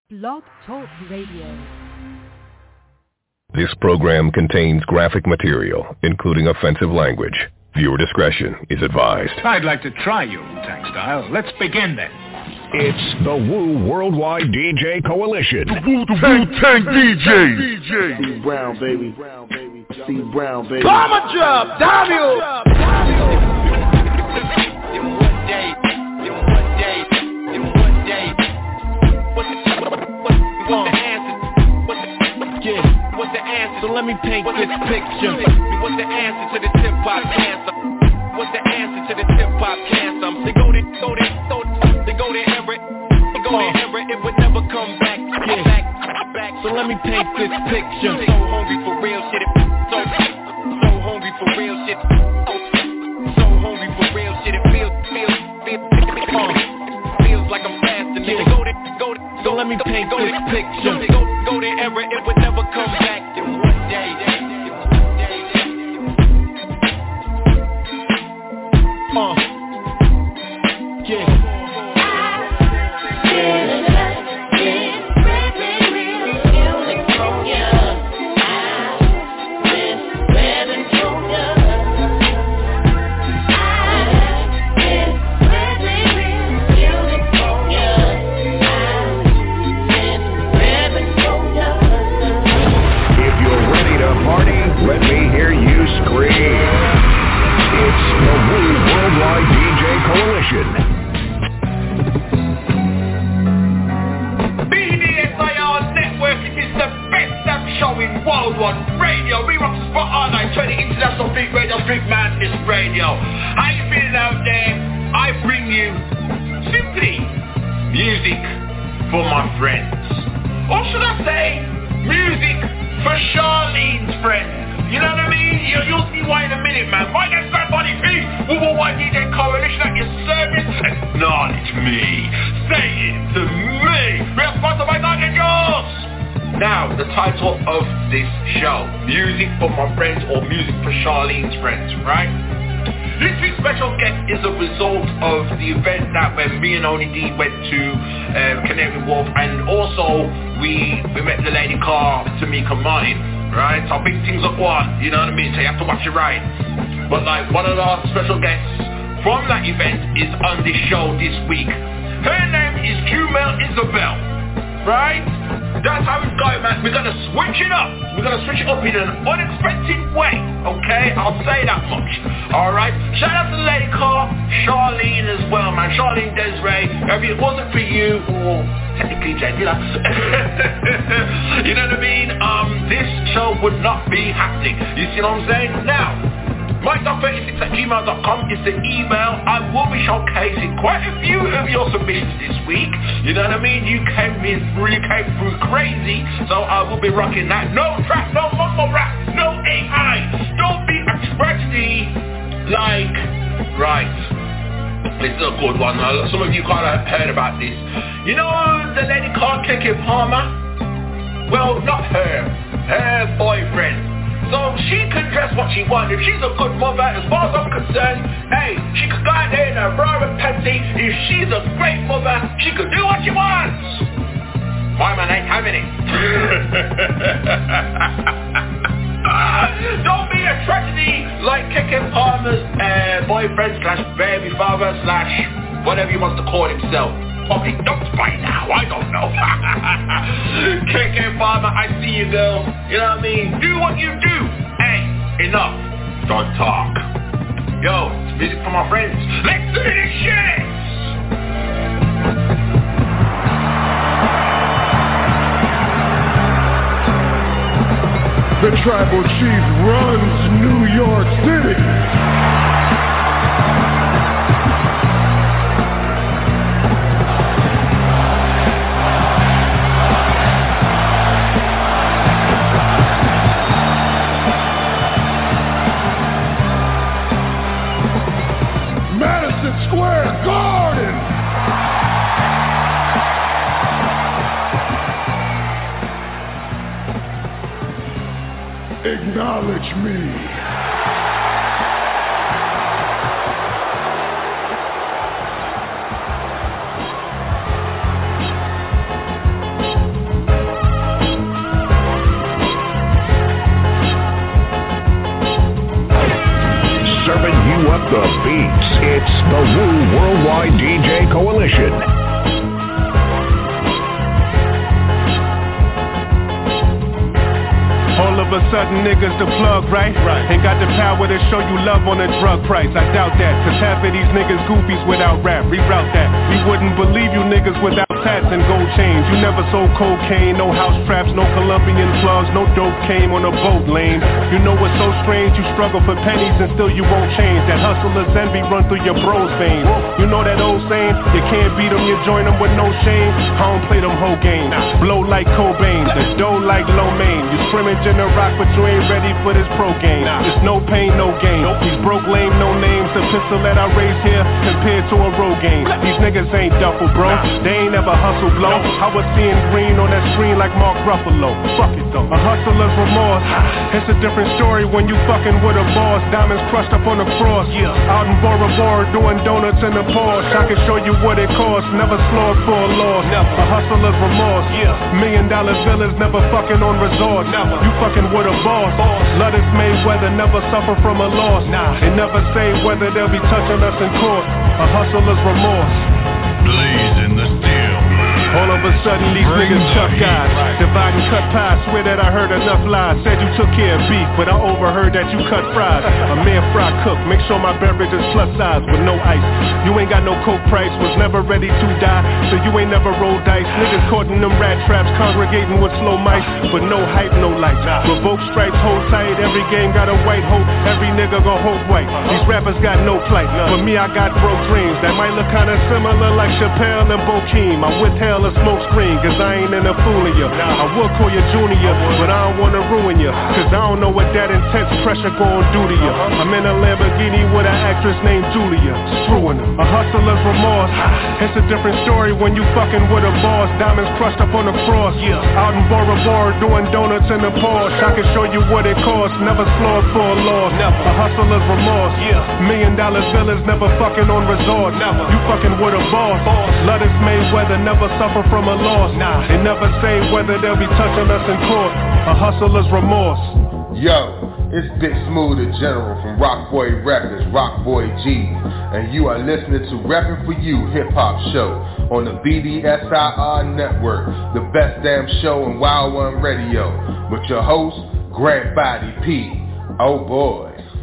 Blog Talk Radio. This program contains graphic material, including offensive language. Viewer discretion is advised. I'd like to try your Wu-Tang style. Let's begin then. It's the Wu Worldwide DJ Coalition. The Wu-Tang DJ. C Brown, baby. C Brown, baby. Bomber drop, W. So let me paint this picture. What's the answer to the hip-hop cancer? What's the answer to the hip-hop cancer? They go to Everett. They go to Everett. It would never come back. Back. So let me paint this picture. So hungry for real shit. So hungry for real shit. So hungry for real shit. It feels like I'm fasting. They go to. So let me paint this picture. Go to Everett. It would never come back. Let me hear you scream. It's the Wu Worldwide DJ Coalition. BDSIR Network, it is the best damn show in worldwide radio. We rock the spot all night, 20 international big radio, big madness radio. How you feeling out there? I bring you simply music for my friends. Or should I say, music for Charlene's friends. You know what I mean? You'll see why in a minute, man. Why that fat body beef? Why DJ Coalition at your service? Acknowledge me. Say it to me. We are sponsored by Nugget Jaws. Now, the title of this show, Music for My Friends or Music for Charlene's Friends, right? This week's special guest is a result of the event that when me and Oni D went to Canary Wharf, and also we met the lady called Tamika Martin. Right, so big things are going, you know what I mean, so you have to watch it right. But like, one of our special guests from that event is on this show this week. Her name is Jumel Isabel, right? That's how it's going, man. We're gonna switch it up. We're gonna switch it up in an unexpected way, okay? I'll say that much, alright? Shout out to the lady called Charlene as well, man. Charlene Desiree. If it wasn't for you, or technically Jadila, you know what I mean? This show would not be happening. You see what I'm saying? Now, Mike36@gmail.com is the email. I will be showcasing quite a few of your submissions this week. You know what I mean? You came through crazy, so I will be rocking that. No trap, no mumble rap, no AI. Don't be a tragedy like, right. This is a good one. Some of you kind of heard about this. You know the lady called Keke Palmer? Well, not her boyfriend. So she can dress what she wants. If she's a good mother, as far as I'm concerned, hey, she could go out there in her bra and panty. If she's a great mother, she could do what she wants. My man ain't having it. Don't be a tragedy like Keke Palmer's boyfriend / baby father / whatever he wants to call himself. Probably not by now, I don't know. Keke Palmer, I see you, girl. You know what I mean? Do what you do. Hey, enough. Don't talk. Yo, it's music for my friends. Let's do this shit! The tribal chief runs New York City. Madison Square Garden. Acknowledge me. Coalition. All of a sudden niggas the plug, right? Ain't got the power to show you love on a drug price. I doubt that, cause half of these niggas goofies without rap. Reroute that. We wouldn't believe you niggas without tats and gold chains. You never sold cocaine, no house traps, no Colombian plugs, no dope came on a boat lane. You know what's so strange? You struggle for pennies and still you won't change. That hustler's envy run through your bro's veins. You know that old saying? You can't beat them, you join them with no shame. I don't play them whole games. Blow like Cobain, the dough like Lo Mein. You scrimmage in the rock, but you ain't ready for this pro game. It's no pain, no gain. These broke lame, no names. The pistol that I raise here compared to a road game. These niggas ain't duffel, bro. They ain't ever hustle blow. I was seeing green on that screen like Mark Ruffalo. Fuck it though. A hustler's remorse. It's a different story when you fucking with a boss. Diamonds crushed up on the cross. Out in Bora Bora doing donuts in the Porsche. I can show you what it costs. Never slow up for a loss. A hustler's remorse. $1 million villas never fucking on resort. You fucking with a boss. Let us Mayweather never suffer from a loss. They never say whether they'll be touching us in court. A hustler's remorse. Blazing the steel. All of a sudden these niggas tough guys. Divide and cut pies. Swear that I heard enough lies. Said you took care of beef, but I overheard that you cut fries. A man fry cook. Make sure my beverage is plus size with no ice. You ain't got no coke price. Was never ready to die, so you ain't never rolled dice. Niggas caught in them rat traps, congregating with slow mice, but no hype, no lights. Revoke stripes, hold tight. Every game got a white hope. Every nigga gon' hold white. These rappers got no plight. For me, I got broke dreams that might look kinda similar like Chappelle and Bokeem. I withheld a smoke screen, cause I ain't into fooling you. I will call you Junior, but I don't wanna ruin you, cause I don't know what that intense pressure gon' do to you. I'm in a Lamborghini with an actress named Julia, screwing her. A hustler's remorse. It's a different story when you fucking with a boss. Diamonds crushed up on the cross. Out in Bora Bora doing donuts in the Porsche. I can show you what it costs. Never slow up for a loss. A hustler's remorse. $1 million villas never fucking on resort. You fucking with a boss. Let us Mayweather never suffer from a loss. They never say whether they'll be touching us in court. A hustler's remorse. Yo, it's Big Smooth the General from Rockboy Records, Rockboy G, and you are listening to Reppin' For You Hip Hop Show on the BDSIR Network, the best damn show in Wild One Radio, with your host, Grant Body P. Oh boy.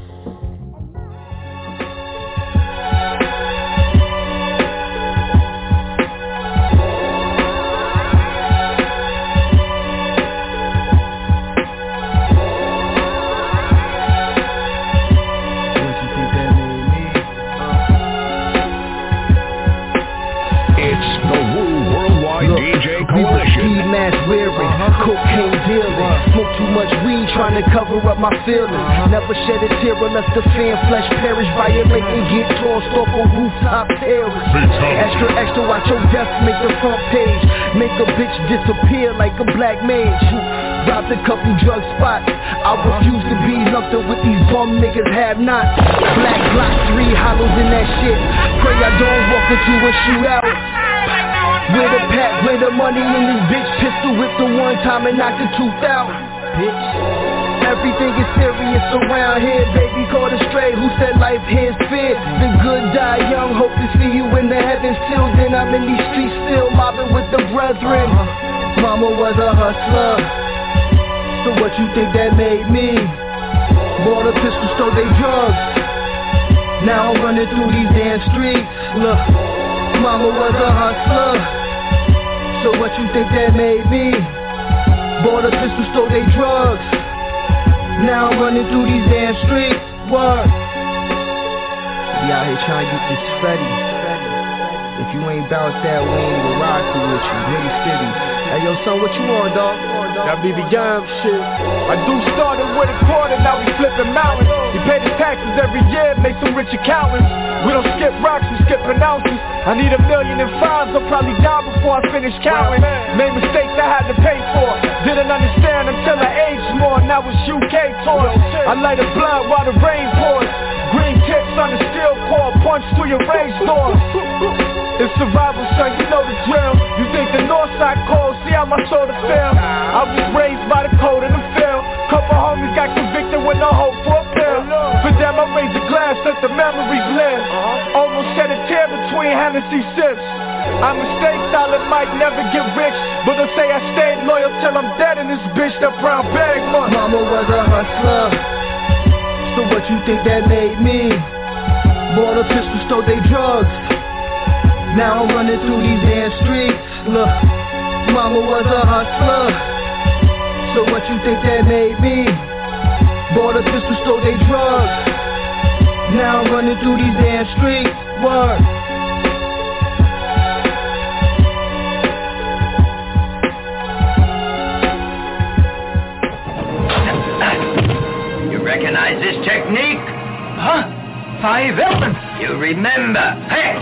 Cocaine dealing, smoke too much weed trying to cover up my feelings. Never shed a tear unless the fan flesh perish. Violate and get tossed off on rooftop terrace. Extra, extra, watch your death make the front page. Make a bitch disappear like a black mage. Robbed a couple drug spots. I refuse to be lumped up with these bum niggas have not. Black Glock 3 hollows in that shit. Pray I don't walk into a shootout. Where the pack, where the money in this bitch. Pistol whipped the one time and knocked the tooth out. Bitch. Everything is serious around here, baby, caught a stray. Who said life here's fear? The good die young, hope to see you in the heavens till then. I'm in these streets still mobbing with the brethren. Mama was a hustler, so what you think that made me? Bought a pistol, stole they drugs. Now I'm running through these damn streets. Look, mama was a hustler, so what you think that made me? Bought a pistol, stole they drugs. Now I'm running through these damn streets. What? We out here trying to get this Fetty. If you ain't bout that, we ain't even rockin' with you. Really city. Hey yo son, what you on, dog? That be the young shit. I do started with a quarter, now we flipping mountains. You pay the taxes every year, make some rich accountants. We don't skip rocks, we skipping ounces. I need $1 million in fines, I'll probably die before I finish counting. Made mistakes I had to pay for. Didn't understand until I aged more. Now it's UK tours. I light a blunt while the rain pours. Green tips on the steel core, punch through your range doors. It's survival, son, you know the drill. You think the north side cold, see how my shoulder feel. I was raised by the code in the field. Couple homies got convicted with no hope for a pill. For them I raise a glass, let the memories live. Almost shed a tear between Hennessy sips. I'm a steak solid, might never get rich, but they say I stayed loyal till I'm dead in this bitch, that brown bag money. Mama was a hustler, so what you think that made me? Bought a pistol, stole they drugs. Now I'm running through these damn streets. Look, mama was a hustler, so what you think that made me? Bought a pistol, stole they drugs. Now I'm running through these damn streets. Word. You recognize this technique? Huh? 5 elements. You remember. Hey!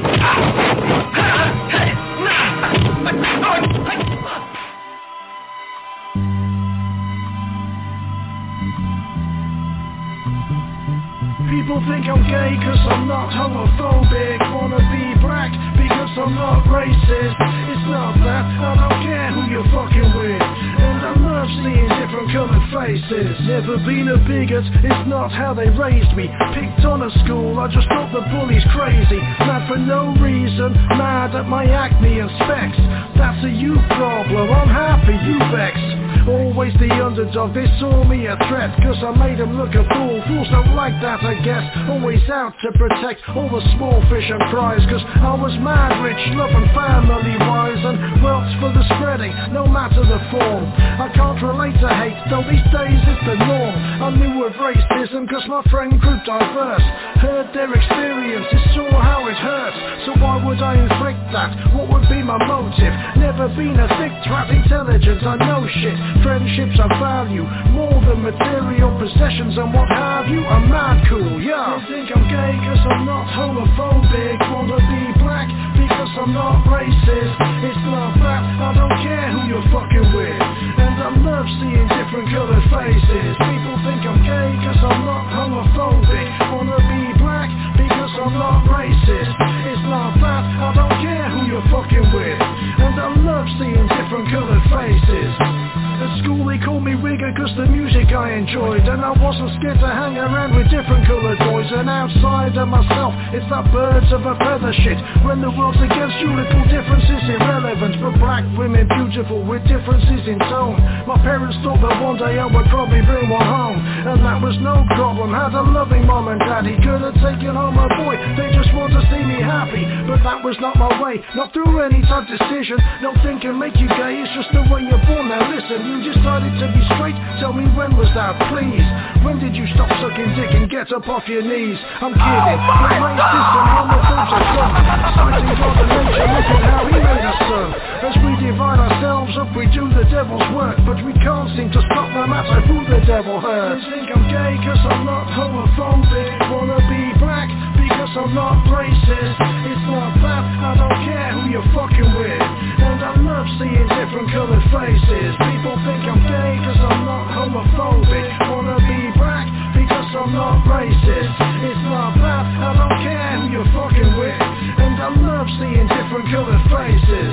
People think I'm gay cause I'm not homophobic. Wanna be black because I'm not racist. It's not that, I don't care who you're fucking with. And I love seeing different colored faces. Never been a bigot, it's not how they raised me. Picked on at school, I just thought the bullies crazy. Mad for no reason, mad at my acne and specs. That's a you problem, I'm happy you vex. Always the underdog, they saw me a threat cause I made them look a fool. Fools don't like that I guess. Always out to protect all the small fish and fries cause I was mad rich, loving family wise and wealth for the spreading, no matter the form. I can't relate to hate, though these days it's the norm. I knew of racism cause my friend group diverse. Heard their experiences, saw how it hurts. So why would I inflict that? What would be my motive? Never been a thick trap, intelligent, I know shit. Friendships I value more than material possessions and what have you. I'm mad cool, yeah. You think I'm gay cause I'm not homophobic. Wanna be black because I'm not racist. It's not that, I don't care who you're fucking with. And I love seeing different colored faces. People think I'm gay cause I'm not homophobic. Wanna be black because I'm not racist. It's not that, I don't care who you're fucking with. And I love seeing different colored faces. At school they called me Rigger cause the music I enjoyed. And I wasn't scared to hang around with different coloured boys. And outside of myself, it's that birds of a feather shit. When the world's against you, little differences irrelevant. But black women beautiful with differences in tone. My parents thought that one day I would probably bring one home. And that was no problem, had a loving mom and daddy. Could have taken home a boy, they just want to see me happy. But that was not my way, not through any tough decision. No thinking make you gay, it's just the way you're born. Now listen, you decided to be straight, tell me when was that, please? When did you stop sucking dick and get up off your knees? I'm kidding, but racist and homophobes are gone. Citing God and nature, look at how he made us so. As we divide ourselves up, we do the devil's work. But we can't seem to stop no matter who the devil hurts. You think I'm gay cause I'm not homophobic. Wanna be black because I'm not racist. It's not that, I don't care who you're fucking with. And I love seeing different colored faces. People think I'm gay cause I'm not homophobic. Wanna be black because I'm not racist. It's not that, I don't care who you're fucking with. And I love seeing different colored faces.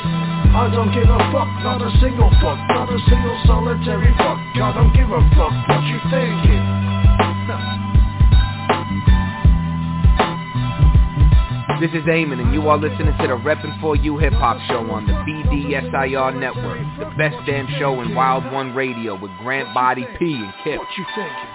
I don't give a fuck, not a single fuck, not a single solitary fuck. I don't give a fuck what you thinking. This is Eamon, and you are listening to the Reppin' For You Hip Hop Show on the BDSIR Network, the best damn show in Wild One Radio with Grant Body P and Kip. What you thinking?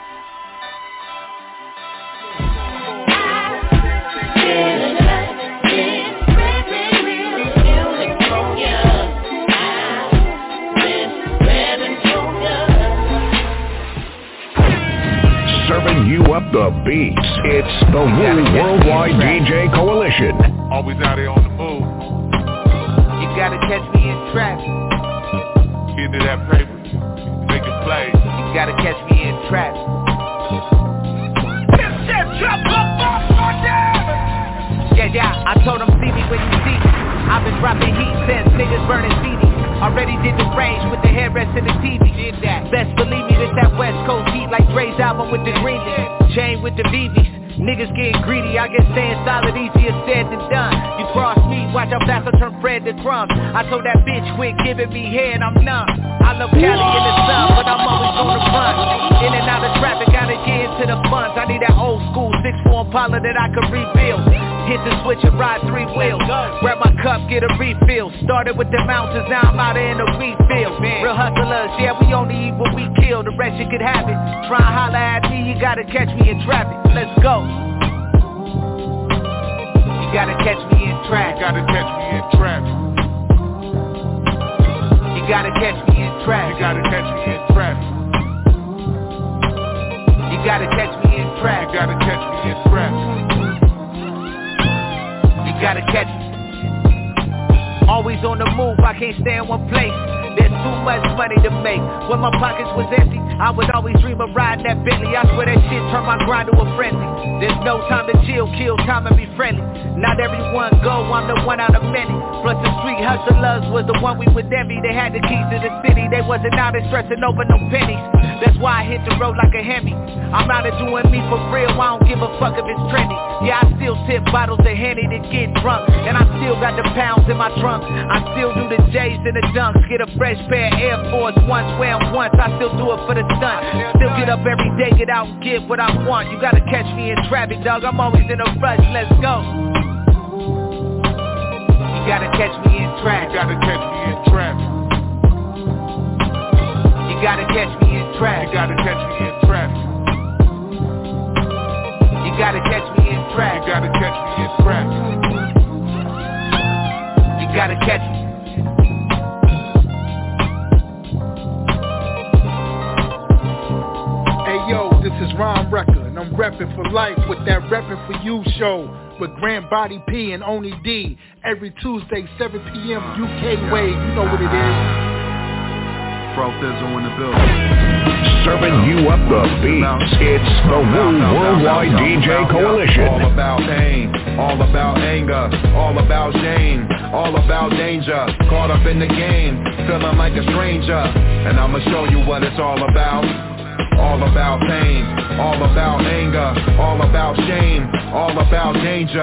Serving you up the beats. It's the Woo Worldwide DJ Coalition. Always out there on the move. You gotta catch me in trap. Get into that paper, make it play. You gotta catch me in trap. Yeah, I told them see me when you see me. I've been dropping heat since niggas burning CDs. Already did the range with the headrest and the TV. Did that. Best believe me, this that West Coast heat like Dre's album with the green leaf. Chain with the BBs. Niggas getting greedy, I guess staying solid easier said than done. You cross me, watch how fast I turn bread to crumbs. I told that bitch quit giving me head, I'm numb. I love Cali in the sun, but I'm always on the run. In and out of traffic, gotta get into the funds. I need that old school 6'4" Impala that I can rebuild. Hit the switch and ride 3 wheels. Grab my cup, get a refill. Started with the mountains, now I'm out in a refill. Real hustlers, yeah, we only eat what we kill. The rest you could have it. Try and holler at me, you gotta catch me in traffic. Let's go. You gotta catch me in traffic. You gotta catch me in traffic. You gotta catch me in traffic. You gotta catch me in traffic. You gotta catch me in traffic. You gotta catch me in traffic. You gotta catch me. Always on the move, I can't stay in one place. There's too much money to make. When my pockets was empty, I would always dream of riding that Bentley. I swear that shit turned my grind to a frenzy. There's no time to chill, kill time and be friendly. Not everyone go, I'm the one out of many. Plus the street hustlers was the one we would envy. They had the keys to the city, they wasn't out and stressing over no pennies. That's why I hit the road like a Hemi. I'm out of doing me for real, I don't give a fuck if it's trendy. Yeah, I still tip bottles of Henny to get drunk. And I still got the pounds in my trunk. I still do the J's and the dunks. Get a fresh pair of Air Force Ones, wear them once. I still do it for the stunt. Still get up every day, get out and get what I want. You gotta catch me in traffic, dog, I'm always in a rush, let's go. You gotta catch me in traffic. You gotta catch me in traffic. You gotta catch me in traffic. You gotta catch me in traffic. You gotta catch me in traffic. You gotta catch me in traffic. You gotta catch me. Hey yo, this is Ron Wrecker, and I'm reppin' for life with that Reppin' For You show with Grand Body P and Oni D every Tuesday, 7 p.m. UK Wave. You know what it is. Bro Thizzle in the building. Serving you up the beats. It's the Worldwide DJ Coalition. All about pain, all about anger, all about shame, all about danger. Caught up in the game, feeling like a stranger. And I'ma show you what it's all about. All about pain, all about anger, all about shame, all about danger.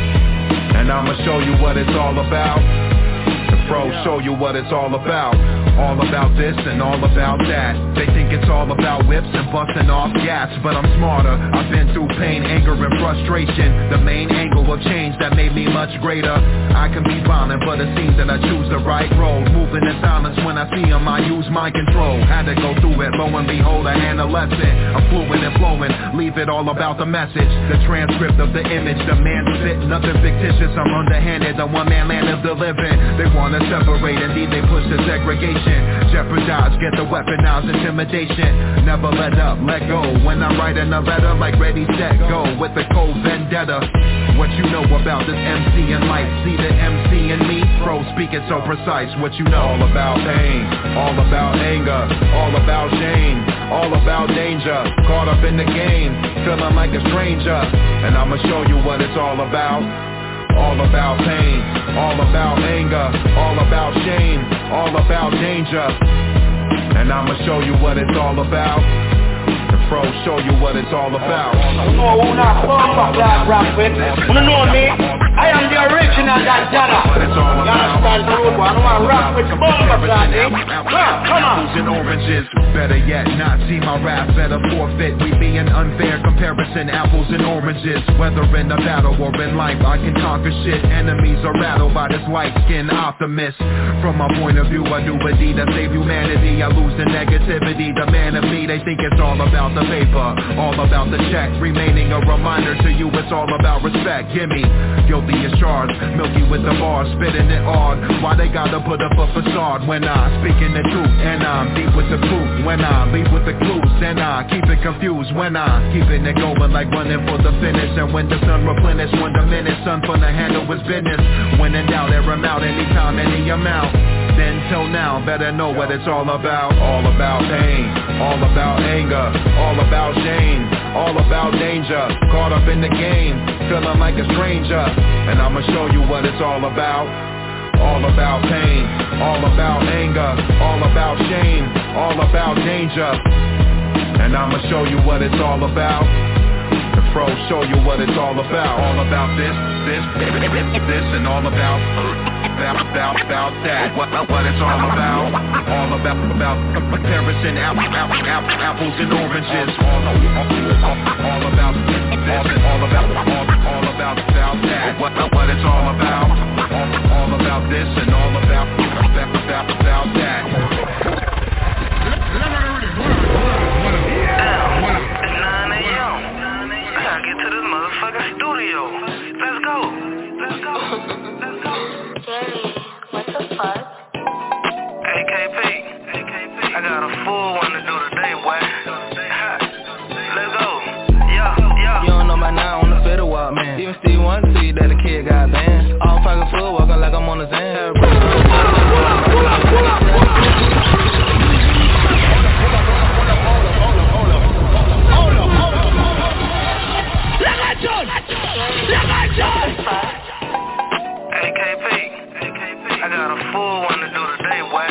And I'ma show you what it's all about. The pros show you what it's all about. All about this and all about that. They think it's all about whips and busting off gas, but I'm smarter. I've been through pain, anger, and frustration. The main angle of change that made me much greater. I can be violent, but it seems that I choose the right road. Moving in silence when I see them, I use mind control. Had to go through it, lo and behold, I hand a lesson. I'm fluent and flowing, leave it all about the message. The transcript of the image, the man spit, nothing fictitious. I'm underhanded, the one man land of the living. They wanna separate, indeed they push the segregation. Jeopardize, get the weaponized intimidation. Never let up, let go. When I'm writing a letter like ready, set, go. With the cold vendetta. What you know about this MC and life? See the MC in me? Pro speaking so precise. What you know? All about pain, all about anger, all about shame, all about danger. Caught up in the game, feeling like a stranger. And I'ma show you what it's all about. All about pain, all about anger, all about shame, all about danger. And I'ma show you what it's all about. The pros show you what it's all about. No, who not fuck that rap with? You know me? I am the original that dollar. You understand, bro? I don't want to rap with bomber planning. Come on. And oranges, better yet, not see my rap, better forfeit. We be an unfair comparison, apples and oranges. Whether in a battle or in life, I can conquer shit. Enemies are rattled by this light-skinned optimist. From my point of view, I do a deed that save humanity. I lose the negativity, the man of me. They think it's all about the paper, all about the check. Remaining a reminder to you, it's all about respect. Gimme, guilty as charged, milky with the bars, spitting it hard. Why they gotta put up a facade when I speaking the truth? And I'm deep with the truth when I leave with the clues. And I keep it confused when I keeping it going like running for the finish. And when the sun replenish, when the minute sun finna handle his business. When in doubt, air him out anytime, any amount. Then till now, better know what it's all about. All about pain, all about anger, all about shame, all about danger. Caught up in the game, feeling like a stranger. And I'ma show you what it's all about. All about pain, all about anger, all about shame, all about danger. And I'ma show you what it's all about. The pros show you what it's all about. All about this, and all about that. What it's all about. All about comparison, apples and oranges. All about this, all about that. What it's all about. All about this and all about that. Studio. Let's go. Jerry, what the fuck? AKP. I got a full one to do today, boy. Let's go. Yeah. You don't know by now on the fiddle walk, man. Even Steve wants to see that the kid got banned. All fucking full walking like I'm on the Zan. AKP, I got a full one to do today, boy.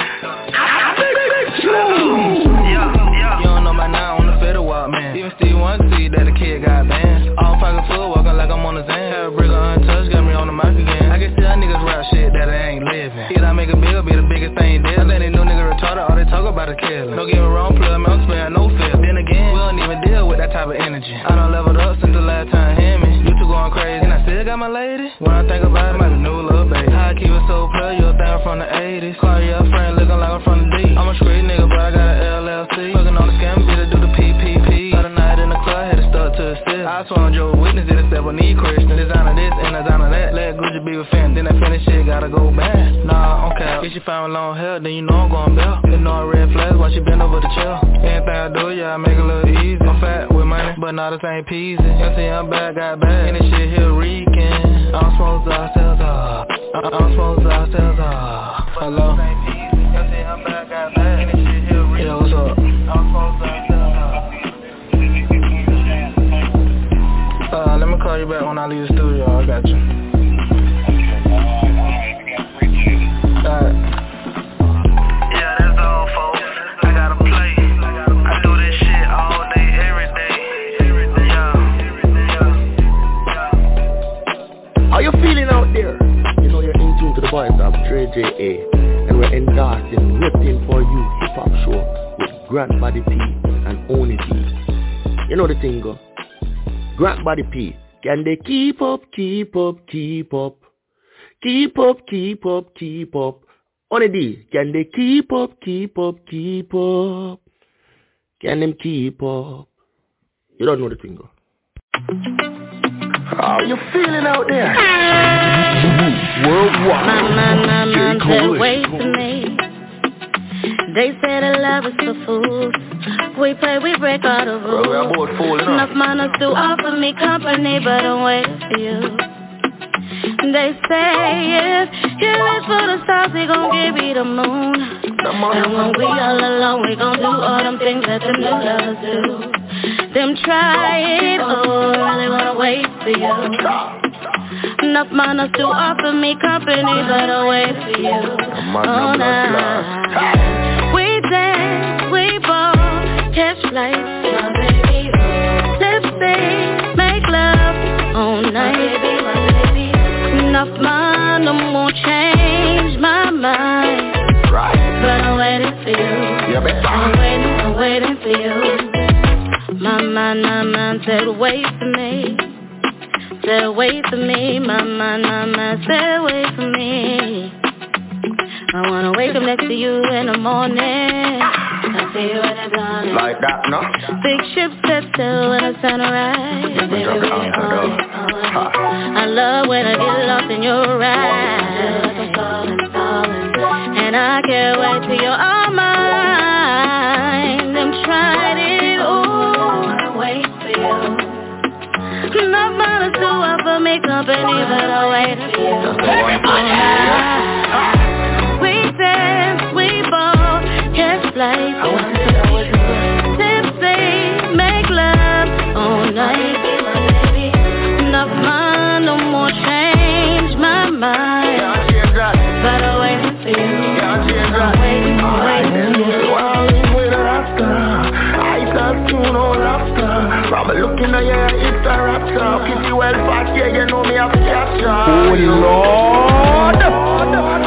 Yeah. You don't know by now on the fiddle walk, man. Even Steve wants to see that the kid got banned. All fucking full walking like I'm on the Zan. Have a brick untouched, got me on the mic again. I can see how niggas rap shit that I ain't living. Shit I make a bill, be the biggest thing there. I think they new nigga retarded, all they talk about is killing. Don't get me wrong, plug me, I'm sparing no fear. Then again, we don't even deal with that type of energy. I done leveled up since the last time hit me. You two going crazy, and I still got my lady. When I think about it, might be new little baby. How I keep it so plug, you a thing from the 80s. Call your friend looking like I'm from the D. I'm a street nigga, but I got an LLC. Fucking on the scam, did it do the PPP. Other night in the club, had it stuck to the still. I swear on Joe Witness, did a step on need Christian. Designer this and designer that. Let Gucci be with fan, then that finish shit gotta go back. Nah, okay. If she found long hair, then you know I'm going back. Ignore red flags while she bend over the chair. Anything I do, yeah, I make it a little easy. I'm fat with money, but not the same peasy. You see I'm bad, got bad, and this shit here reeking. I'm supposed to ourselves up. Hello? You see I'm bad, got bad, and this shit here reeking. Yeah, what's up? I'm supposed to ourselves up. Let me call you back when I leave the studio. I got you. Alright. Yeah, that's all, folks. I gotta play. I do this shit all day, every day. Yeah. How you feeling out there? You know you're in tune to the voice of Dre J.A. And we're endorsing, ripping for you hip-hop show with Grant Body P and Oni P. You know the thing go. Grant Body P. Can they keep up? Only D. Can they keep up? Can them keep up? You don't know the thing go. How you feeling out there? Worldwide. My said wait for me. They say that love is for fools. We play, we break all the rules. Enough manners to offer me company, but I'm waiting for you. They say if you reach for the stars, we gon' give you the moon. And when we all alone, we gon' do all them things that them new lovers do. Them try it, oh, really wanna wait for you. Enough manners to offer me company, but I'll wait for you. Oh, nah. We dance, we ball, catch flights, my baby. Lipstick, make love all night, baby, my baby. Enough money won't change my mind, right? But I'm waiting for you. I'm waiting for you. My man said wait for me. Said wait for me. My man said wait for me. I wanna wake up next to you in the morning. I see you when the dawn is like that, no? Big ship set sail when the sun rise. Baby, we on it. I love when I get lost in your eyes. And I can't wait till you're all mine. Them tried it, ooh, I wait for you. Not mine to offer me company, but I'll wait for you. We dance, we ball, catch flights. Tipsy, make love all night. Enough money, no more change my mind. But I'm waiting for you. I'm waiting for you. With a rasta, I talk to no rasta. From looking at you, it's a rasta. Kitty well fast, yeah, you know me have capture. Oh Lord.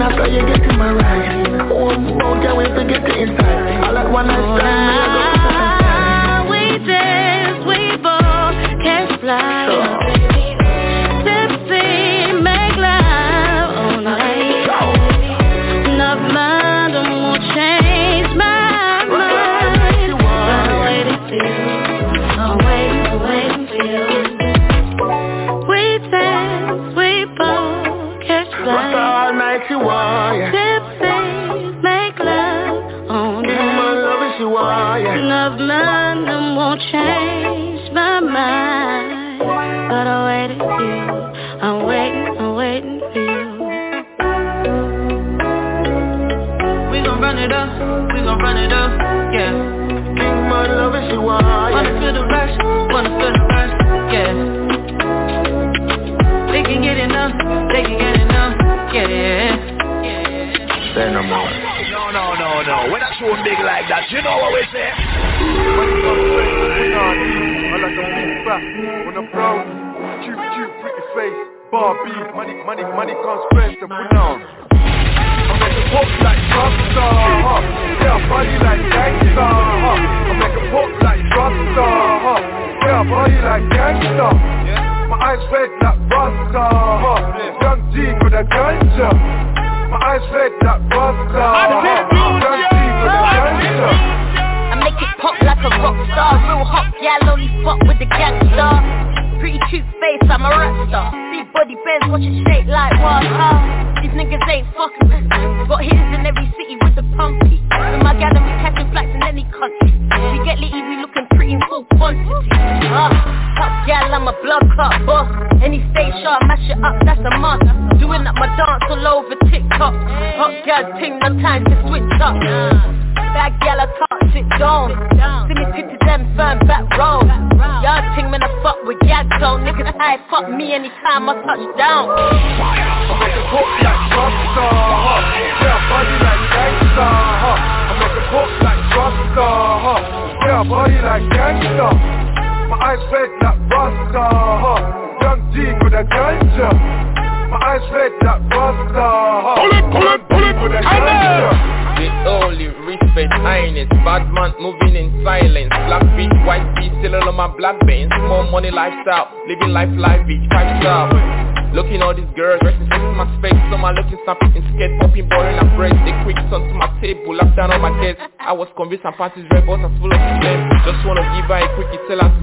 after you get in my ride. Oh, can't wait to get it inside. I like one night stand. We dance, we ball, catch fly. Tipsy, make love all night. Enough mind won't change my mind. I'm waiting for you. I'm waiting for you. We dance, we ball, catch fly. All night you want. Tipsy, make love all night. My love is you want. Enough mind won't change my mind. But I'm waiting for you. I'm waiting for you. We gon' run it up, yeah. King, my love is you want. Wanna feel the rush, yeah. They can get enough, yeah. Say no more. No. When I show big like that, you know what we say? I like a big fat on a brown, cute, pretty face, Barbie, money comes first to put down. I make a pop like Rockstar, yeah, body like gangsta, I make a pop like Rockstar, yeah, body like gangsta. My eyes red like Rockstar, young G with a ganja. My eyes red like Rockstar, young G with a ganja. I make it pop like a rock star. Real hot gal, only fuck with the gangster. Pretty cute face, I'm a rap star. Big body bends, watch it shake like water. These niggas ain't fucking with me. Got hitters in every city with the pumpy. With my gal and we catching flights in any country. We get litty, we looking pretty in full quantity. Top gal, I'm a blood clot boss. Any stage show, I mash it up, that's a must. Doing up my dance all over TikTok. Hot gal ting, no time to switch up. Bad gal, I can't sit down. See me sit to them firm back row. Y'all ting when I fuck with gal zone. Niggas high fuck me anytime I touch down. I make a pop like Rockstar, yeah, body like gangsta. I make a pop like Rockstar, yeah, body like gangsta. My eyes red like Rockstar, young G with a ganja. My eyes red like Rockstar, pull it with a ganja. The only respect, highness. Bad man moving in silence. Black beach, white beach, still all on my black veins. More money lifestyle, living life beach, 5-star. Looking all these girls, dressing six in my space. Some are looking snappy in skate, popping, boring and bread. They quick son to my table, locked down on my desk. I was convinced my party's red, but I'm full of them. Just wanna give her a quickie, tell her to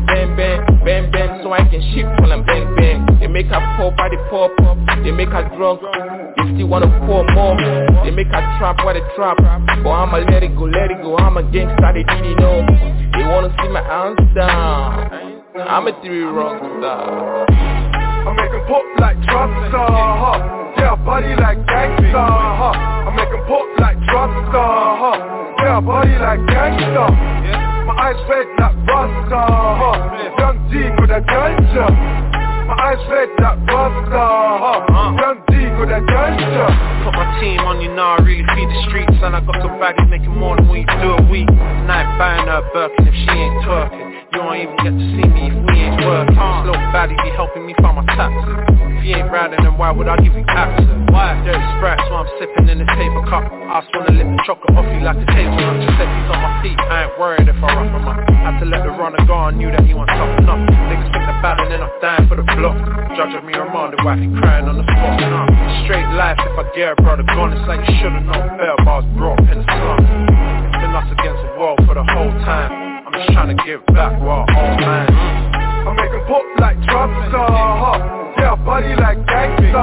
bang, so I can shift when I'm bang. They make her pop, body pop, they make her drunk. They still wanna pour more. They make her trap, what they trap. But I'ma let it go, I'm a gangsta, they didn't know. They wanna see my hands down. I'm a 3 rock star. I make 'em pop like Rockstar, yeah, body like gangsta. I make 'em pop like Rockstar, yeah, body like gangsta. My eyes red like Rockstar, young G with a ganja. My eyes red like Rockstar, young G with a ganja. Put my team on you now, I really feed the streets. And I got some baggies making more than we do a week. Night buying her a Birkin if she ain't twerking. You won't even get to see me if we ain't working. This little baddie be helping me find my taxes. If you ain't riding, then why would I give you access? Why? Dirty Sprite, so I'm sipping in the table cup. I just wanna lick the chocolate off you like a table. Just said he's on my feet, I ain't worried if I rough him up. Had to let the runner go, I knew that he wasn't tough enough. Niggas think they're bad and then I'm dying for the block. Judge of me remanded, wifey crying on the spot. Straight life, if I get a brother gone, it's like you should've known better, but I was brought up in the slum. It's been us against the world for the whole time. I'm just trying to give back what I owe, man. I make 'em pop like Rockstar, yeah, body like gangsta.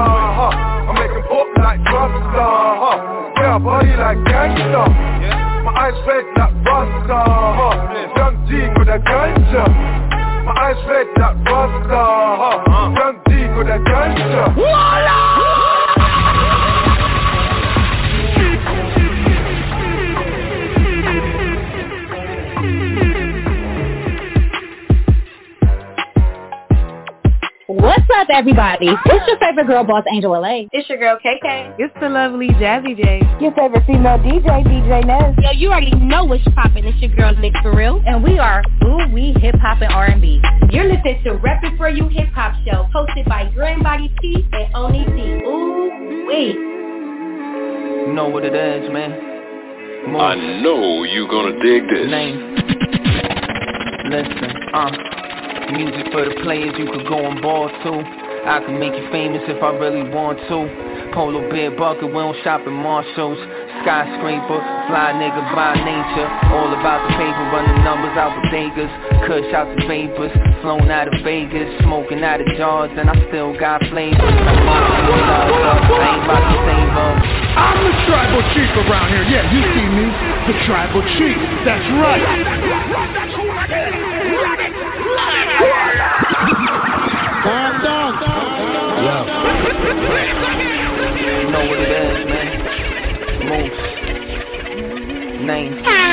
I make 'em pop like Rockstar, yeah, body like gangsta. My eyes red like Rockstar, young G with a ganja. My eyes red like Rockstar, young G with a ganja. Voila! What's up, everybody? It's your favorite girl boss, Angel LA. It's your girl, KK. It's the lovely Jazzy J. Your favorite female DJ, DJ Ness. Yo, you already know what's poppin'. It's your girl, Nick For Real. And we are Ooh Wee Hip Hop and R&B. You're listening to Reppin' For You Hip Hop Show, hosted by Grand Body P and Oni D. Ooh Wee. know what it is, man. Move. I know you gonna dig this. Name. Listen, music for the players you could go and ball to. I can make you famous if I really want to. Polo bear bucket, we don't shop at Marshalls. Skyscraper, fly nigga by nature. All about the paper, running numbers out bodegas. Kush out the vapors, flown out of Vegas. Smoking out of jars, and I still got flavors. I ain't about to save them. I'm the tribal chief around here. Yeah, you see me, the tribal chief. That's right. Calm down. Yeah. You know what it is, man. Moose. Name.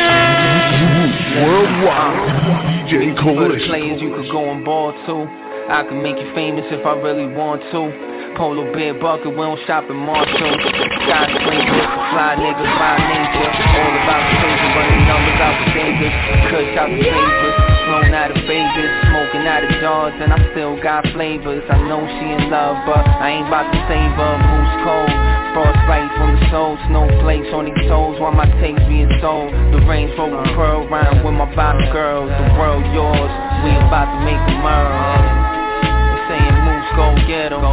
Worldwide. DJ Coalition. For the players you could go and ball to. I can make you famous if I really want to. Polo bear bucket, we don't shop at Marshalls. Skyscraper, fly nigga by nature. All about the paper, running numbers out the fingers. Kush out the papers, flown out of Vegas. Smoking out of jars, and I still got flavors. I know she in love, but I ain't about to save her. Moose cold, frostbite from the soul. Snowflakes on these toes while my taste being sold. The Range Rover Pearl rhyme with my bottom girls. The world yours, we about to make a merge. Saying Moose, go get 'em.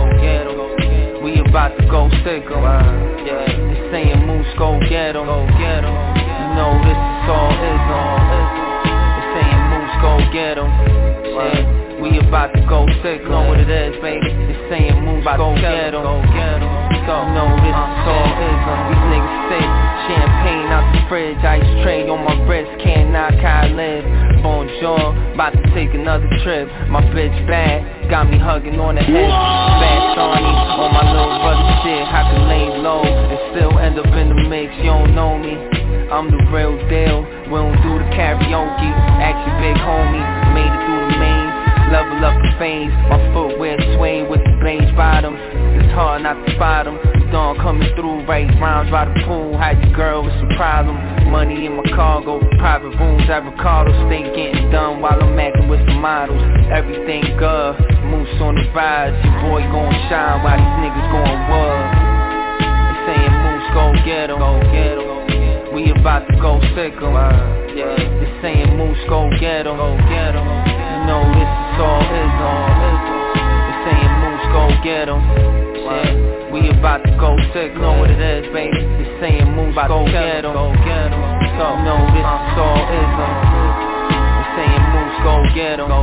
We about to go stick 'em. Yeah, they saying Moose, go get 'em. You know this is all ism. They saying Moose, go get 'em. Yeah, we about to go stick 'em. Know what it is, baby. They saying Moose, go get 'em. You know this is all ism. These niggas sick. Champagne out the fridge, ice tray on my wrist, can't knock how I live. Bonjour, about to take another trip. My bitch bad, got me hugging on the head. Bad Sony, on my little brother shit. I can lay low and still end up in the mix. You don't know me, I'm the real deal. We don't do the karaoke, actually big homie. Made it through the main, level up the fame. My footwear sway with the beige bottoms. It's hard not to spot them. Dawn coming through, right rounds by the pool. Had your girl with some problem. Money in my cargo, private rooms at Ricardo. Stay getting done while I'm acting with the models. Everything good, Moose on the rise. Your boy gon' shine while these niggas gon' wood. They saying Moose, go get 'em. We about to go sick 'em. Yeah, they saying Moose, go get 'em. You know this is all ism. They saying Moose, go get 'em. Yeah, we about to go sick, know what it is, baby. They saying Moose, go get 'em. You know this is all ism. They saying Moose, go get 'em.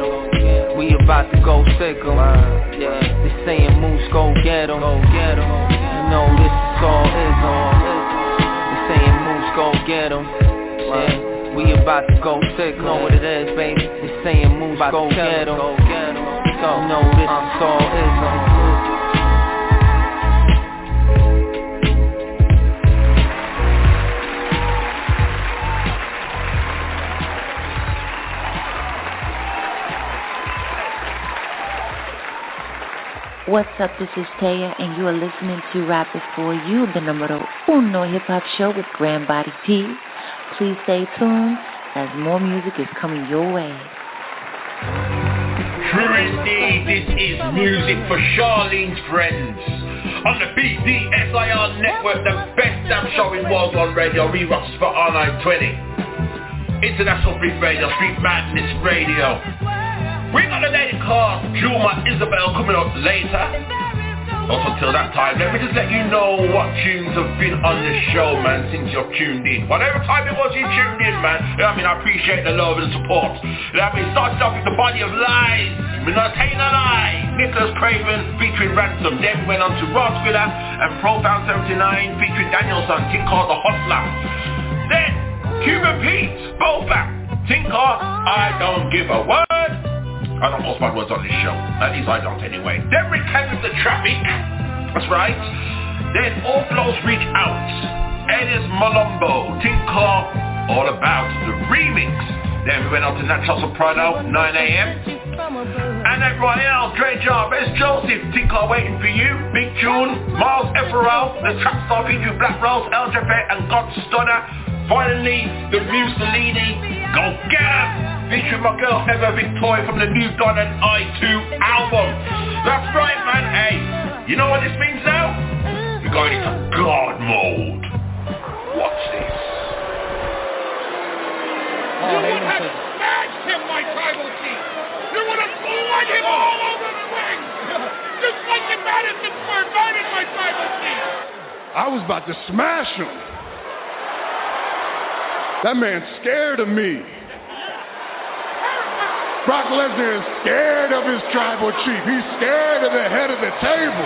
We about to go sick 'em. Yeah, they saying Moose, go get 'em. You know this is all ism. They saying Moose, go get 'em. Yeah, we about to go sick, know what it is, baby. They saying Moose, go get 'em. You know this is all ism. What's up, this is Taya, and you are listening to Rap It For You, the numero uno hip-hop show with Grand Body P. Please stay tuned, as more music is coming your way. True indeed, this is music for Charlene's friends. On the BDSIR network, the best damn show in World on Radio, Re-Rocks for R920. International Street Radio, Street Madness Radio. We got a lady called Juma Isabel coming up later. Also until that time, let me just let you know what tunes have been on the show, man, since you're tuned in. Whatever time it was you tuned in, man, you know what I mean, I appreciate the love and support. You know what I mean, started off with The Body of Lies, We're Not Telling a Lie, Nicholas Craven featuring Ransom. Then we went on to Ross Willer and Profound 79 featuring Danielson, thing called The Hot Lap. Then, Cuban Pete, both back, thing called I Don't Give a Word. I don't post my words on this show. At least I don't anyway. Then we came with The Traffic. That's right. Then All Flows Reach Out. Edis Malombo. Tinker. All About the Remix. Then we went on to Natural Soprano. 9 a.m. And everyone else. Dre Jarvis. Joseph. Tinker Waiting For You. Big Tune. Miles Efferell. The Trap Star featuring Black Rose. El Jefe and God Stunner. Finally, the Mussolini. Go get 'em. Featuring my girl Emma Victoria from the new Don and I2 album. That's right, man. Hey, you know what this means now? We're going into God mode. I was about to smash him. That man's scared of me. Brock Lesnar is scared of his tribal chief. He's scared of the head of the table.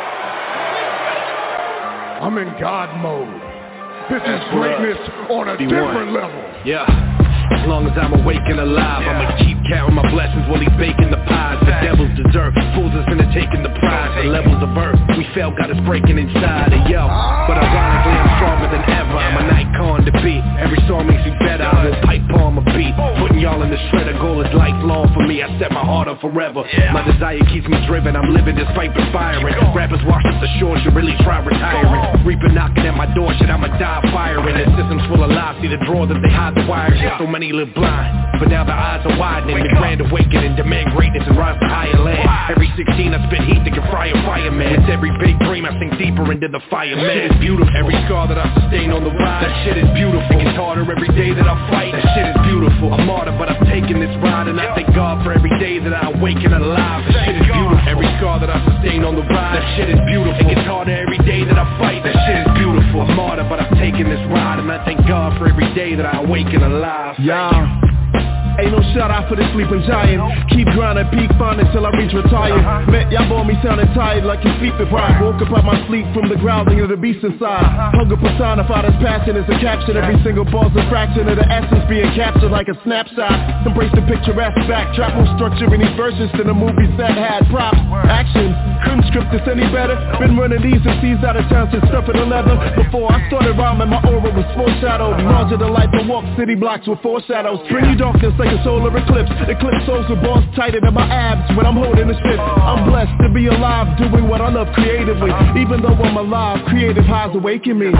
I'm in God mode. This is greatness on a different level. Yeah. As long as I'm awake and alive, I'ma keep counting my blessings while he's baking the pies. The devil's dessert, fools us into taking the prize. The levels of earth, we felt got us breaking inside. And yo, but ironically I'm stronger than ever. I'm an icon to beat. Every song makes me better. I will pipe on my beat, putting y'all in the shredder. Goal is lifelong for me. I set my heart up forever. My desire keeps me driven. I'm living despite perspiring. Rappers wash up the shore, should really try retiring. Reaper knocking at my door, shit I'ma die firing. The system's full of lies, see the drawer that they hide the wires. So many live blind, but now the eyes are widening. The grand awakening, demand greatness and rise to higher land. Every 16 I spit heat that can fry a fireman. It's every big dream I sink deeper into the fire, man. Shit is beautiful. Every scar that I sustain on the ride, that shit is beautiful. It gets harder every day that I fight, that shit is beautiful. I'm martyr, but I'm taking this ride, and I thank God for every day that I awaken alive. That shit is beautiful. Every scar that I sustain on the ride, that shit is beautiful. It gets harder every day that I fight, that shit is beautiful. I'm martyr, but I'm taking this ride, and I thank God for every day that I awaken alive. Yeah. Ain't no shout out for the sleeping giant. Keep grinding, peak finding till I reach retire. Man, y'all bought me sounding tired like you sleep deprived. Woke up out my sleep from the growling of the beast inside. Hunger personified as passion is a caption. Every single bar's a fraction of the essence being captured like a snapshot. Embrace the picturesque backtrack. More structure in these verses than the movies that had props. Action, couldn't script this any better. Been running these and seas out of town since stuffing the leather. Before I started rhyming, my aura was foreshadowed. Larger than life, I walk city blocks with foreshadows. Bring you darkness like a solar eclipse. Eclipse souls with balls tighter than my abs when I'm holding the shit. I'm blessed to be alive, doing what I love creatively. Even though I'm alive, creative highs awaken me.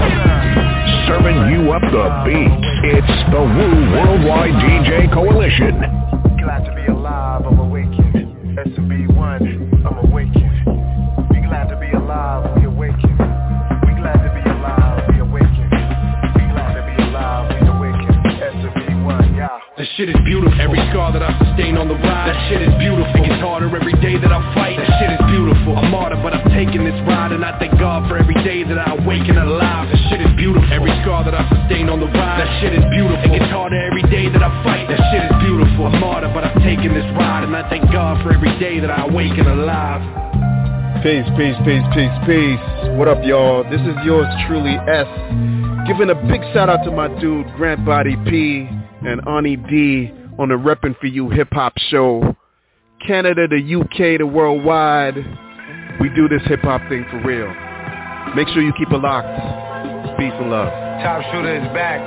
Serving you up the beats. It's the Woo Worldwide DJ Coalition. Glad to be alive, I'm awakened. SB1, I'm awakened. We glad to be alive, we awaken. We glad to be alive, we awaken. We glad to be alive, we awaken. SB1, yeah. That shit is beautiful. Every scar that I sustain on the ride, that shit is beautiful. It gets harder every day that I fight, that shit is beautiful. I'm martyr, but I'm taking this ride, and I thank God for every day that I awaken alive. That shit is beautiful. Every scar that I sustain on the ride, that shit is beautiful. It gets harder every day that I fight, that shit is beautiful. I'm martyr, but I'm taking this ride, and I thank God for every day that I awaken alive. Peace, peace, peace, peace, peace. What up, y'all? This is yours truly, S. Giving a big shout out to my dude, Grant Body P and Ani D on the Reppin' For You Hip Hop Show. Canada, the UK, the worldwide. We do this hip hop thing for real. Make sure you keep it locked. Peace and love. Top Shooter is back.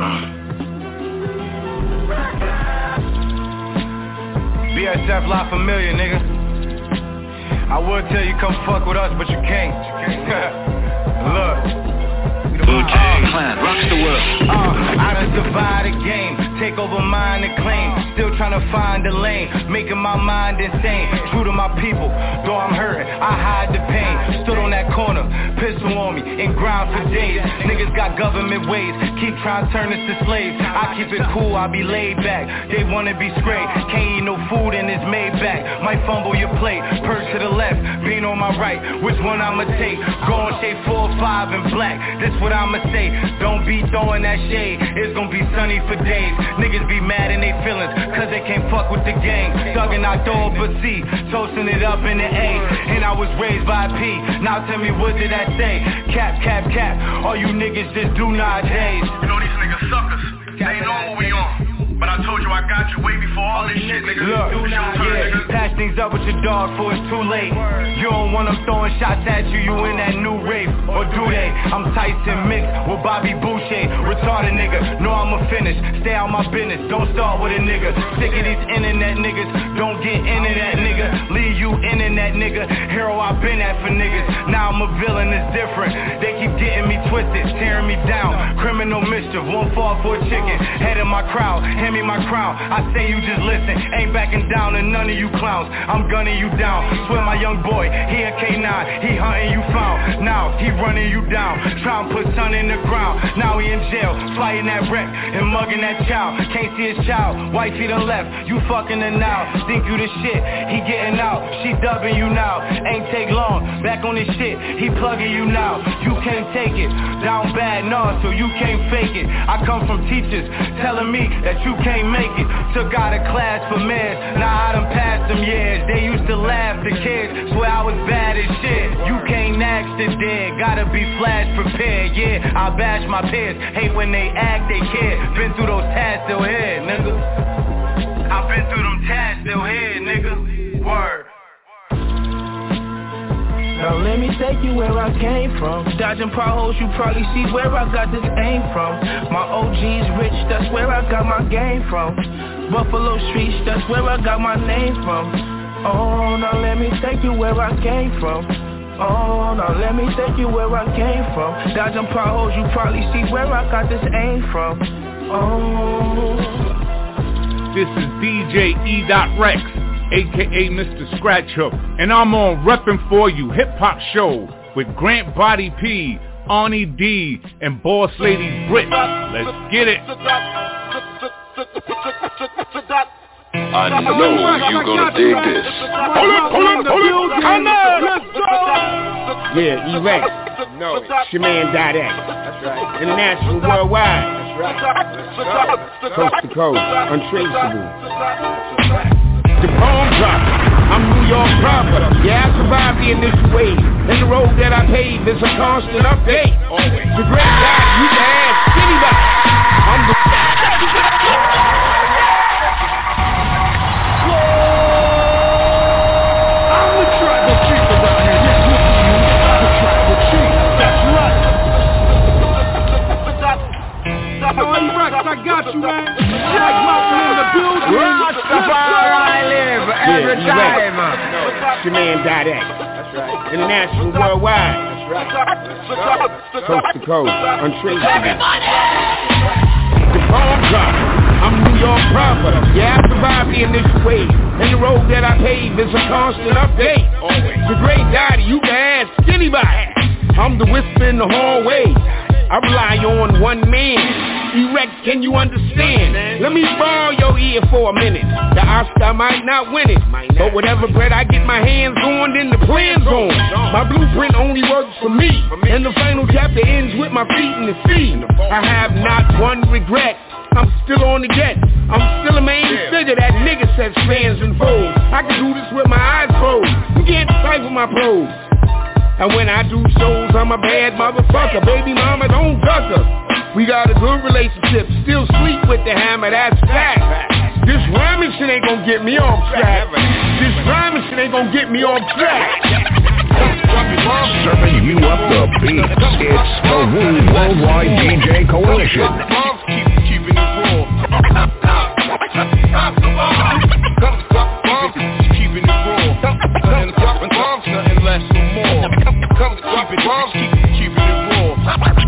BSF La Familia, nigga. I would tell you come fuck with us, but you can't. Look. Wu-Tang Clan rocks the world. I done survived the game, take over mind and claim. Still trying to find the lane, making my mind insane. True to my people, though I'm hurting, I hide the pain. Stood on that corner, pistol on me, and grind for days. Niggas got government ways, keep trying to turn us to slaves. I keep it cool, I be laid back. They wanna be straight, can't eat no food in this Maybach. Might fumble your plate, perch to the left, bean on my right. Which one I'ma take? Go and shade 4 or 5 in black. This what I'ma say, don't be throwing that shade. It's gonna be sunny for days. Niggas be mad in they feelings, cause they can't fuck with the gang. Thuggin' October C, toasting it up in the A. And I was raised by P, now tell me what did I say? Cap, cap, cap, all you niggas just do nowadays. You know these niggas suckers, they know what we on. But I told you I got you way before all this shit, nigga. Look, patch things up with your dog before it's too late. You don't want them throwing shots at you, you in that new rape. Or do they? I'm Tyson mixed with Bobby Boucher. Retarded nigga, know I'ma finish. Stay out my business, don't start with a nigga. Sick of these internet niggas, don't get into that nigga. Leave you internet nigga, hero I been at for niggas. Now I'm a villain, it's different. They keep getting me twisted, tearing me down. Criminal mischief, one fall for a chicken. Head of my crowd, hand me my crown. I say you just listen, ain't backing down to none of you clowns. I'm gunning you down. Swear my young boy, he a K9, he hunting you found. Now he running you down, try and put son in the ground. Now he in jail, fighting that wreck and mugging that child. Can't see his child, wifey done left, you fucking her now. Think you the shit, he getting out, she dubbing you now. Ain't take long, back on this shit, he plugging you now. You can't take it, down bad, no, so you can't fake it. I come from teachers telling me that you can't make it. Took out a class for men, now I done passed them years. They used to laugh, the kids swear I was bad as shit. You can't act the dead, gotta be flash prepared. Yeah, I bash my peers, hate when they act, they care. Been through those tasks, still here, nigga. I've been through them tasks, still here, nigga. Word. Now let me take you where I came from. Dodging potholes, you probably see where I got this aim from. My OG's rich, that's where I got my game from. Buffalo streets, that's where I got my name from. Oh, now let me take you where I came from. Oh, now let me take you where I came from. Dodging potholes, you probably see where I got this aim from. Oh. This is DJ E.Rex, a.k.a. Mr. Scratch Hook, and I'm on Reppin' For You Hip Hop Show with Grant Body P, Arnie D, and Boss Lady Brit. Let's get it. I know you gonna dig this. Yeah, E-Rex. No, it's your man Dot X. That's right. International, worldwide. That's right. Coast to coast, untraceable. The bomb drop. I'm New York proper. Yeah, I survived the initial wave. And the road that I paved is a constant update. The great guy, you can ask anybody. I'm the tribal chief around here. Yes, the tribal chief. That's right. E-Rex, I got you, man. Like Mountain in the building. I live every time. It's your man Dot X. That's right. International, worldwide. That's right. Coast to coast, untraceable. The bomb drop. I'm New York proper. Yeah, I survived the initial wave. And the road that I paved is a constant update. The great daddy, you can ask anybody. I'm the whisper in the hallway. I rely on one man. E-Rex, can you understand? Let me borrow your ear for a minute. The Oscar might not win it, but whatever bread I get my hands on, then the plan's on. My blueprint only works for me, and the final chapter ends with my feet in the sea. I have not one regret. I'm still on the jet. I'm still a main figure that nigga sets fans and foes. I can do this with my eyes closed. You can't decipher my prose. And when I do shows, I'm a bad motherfucker. Baby mama, don't duck her. We got a good relationship, still sleep with the hammer, that's fact. This rhyming shit ain't gonna get me off track. This rhyming shit ain't gonna get me off track. Serving you up the beats, it's the Woo Worldwide DJ Coalition. Keeping it raw. Keeping it raw. Nothing less or more. Keeping it raw.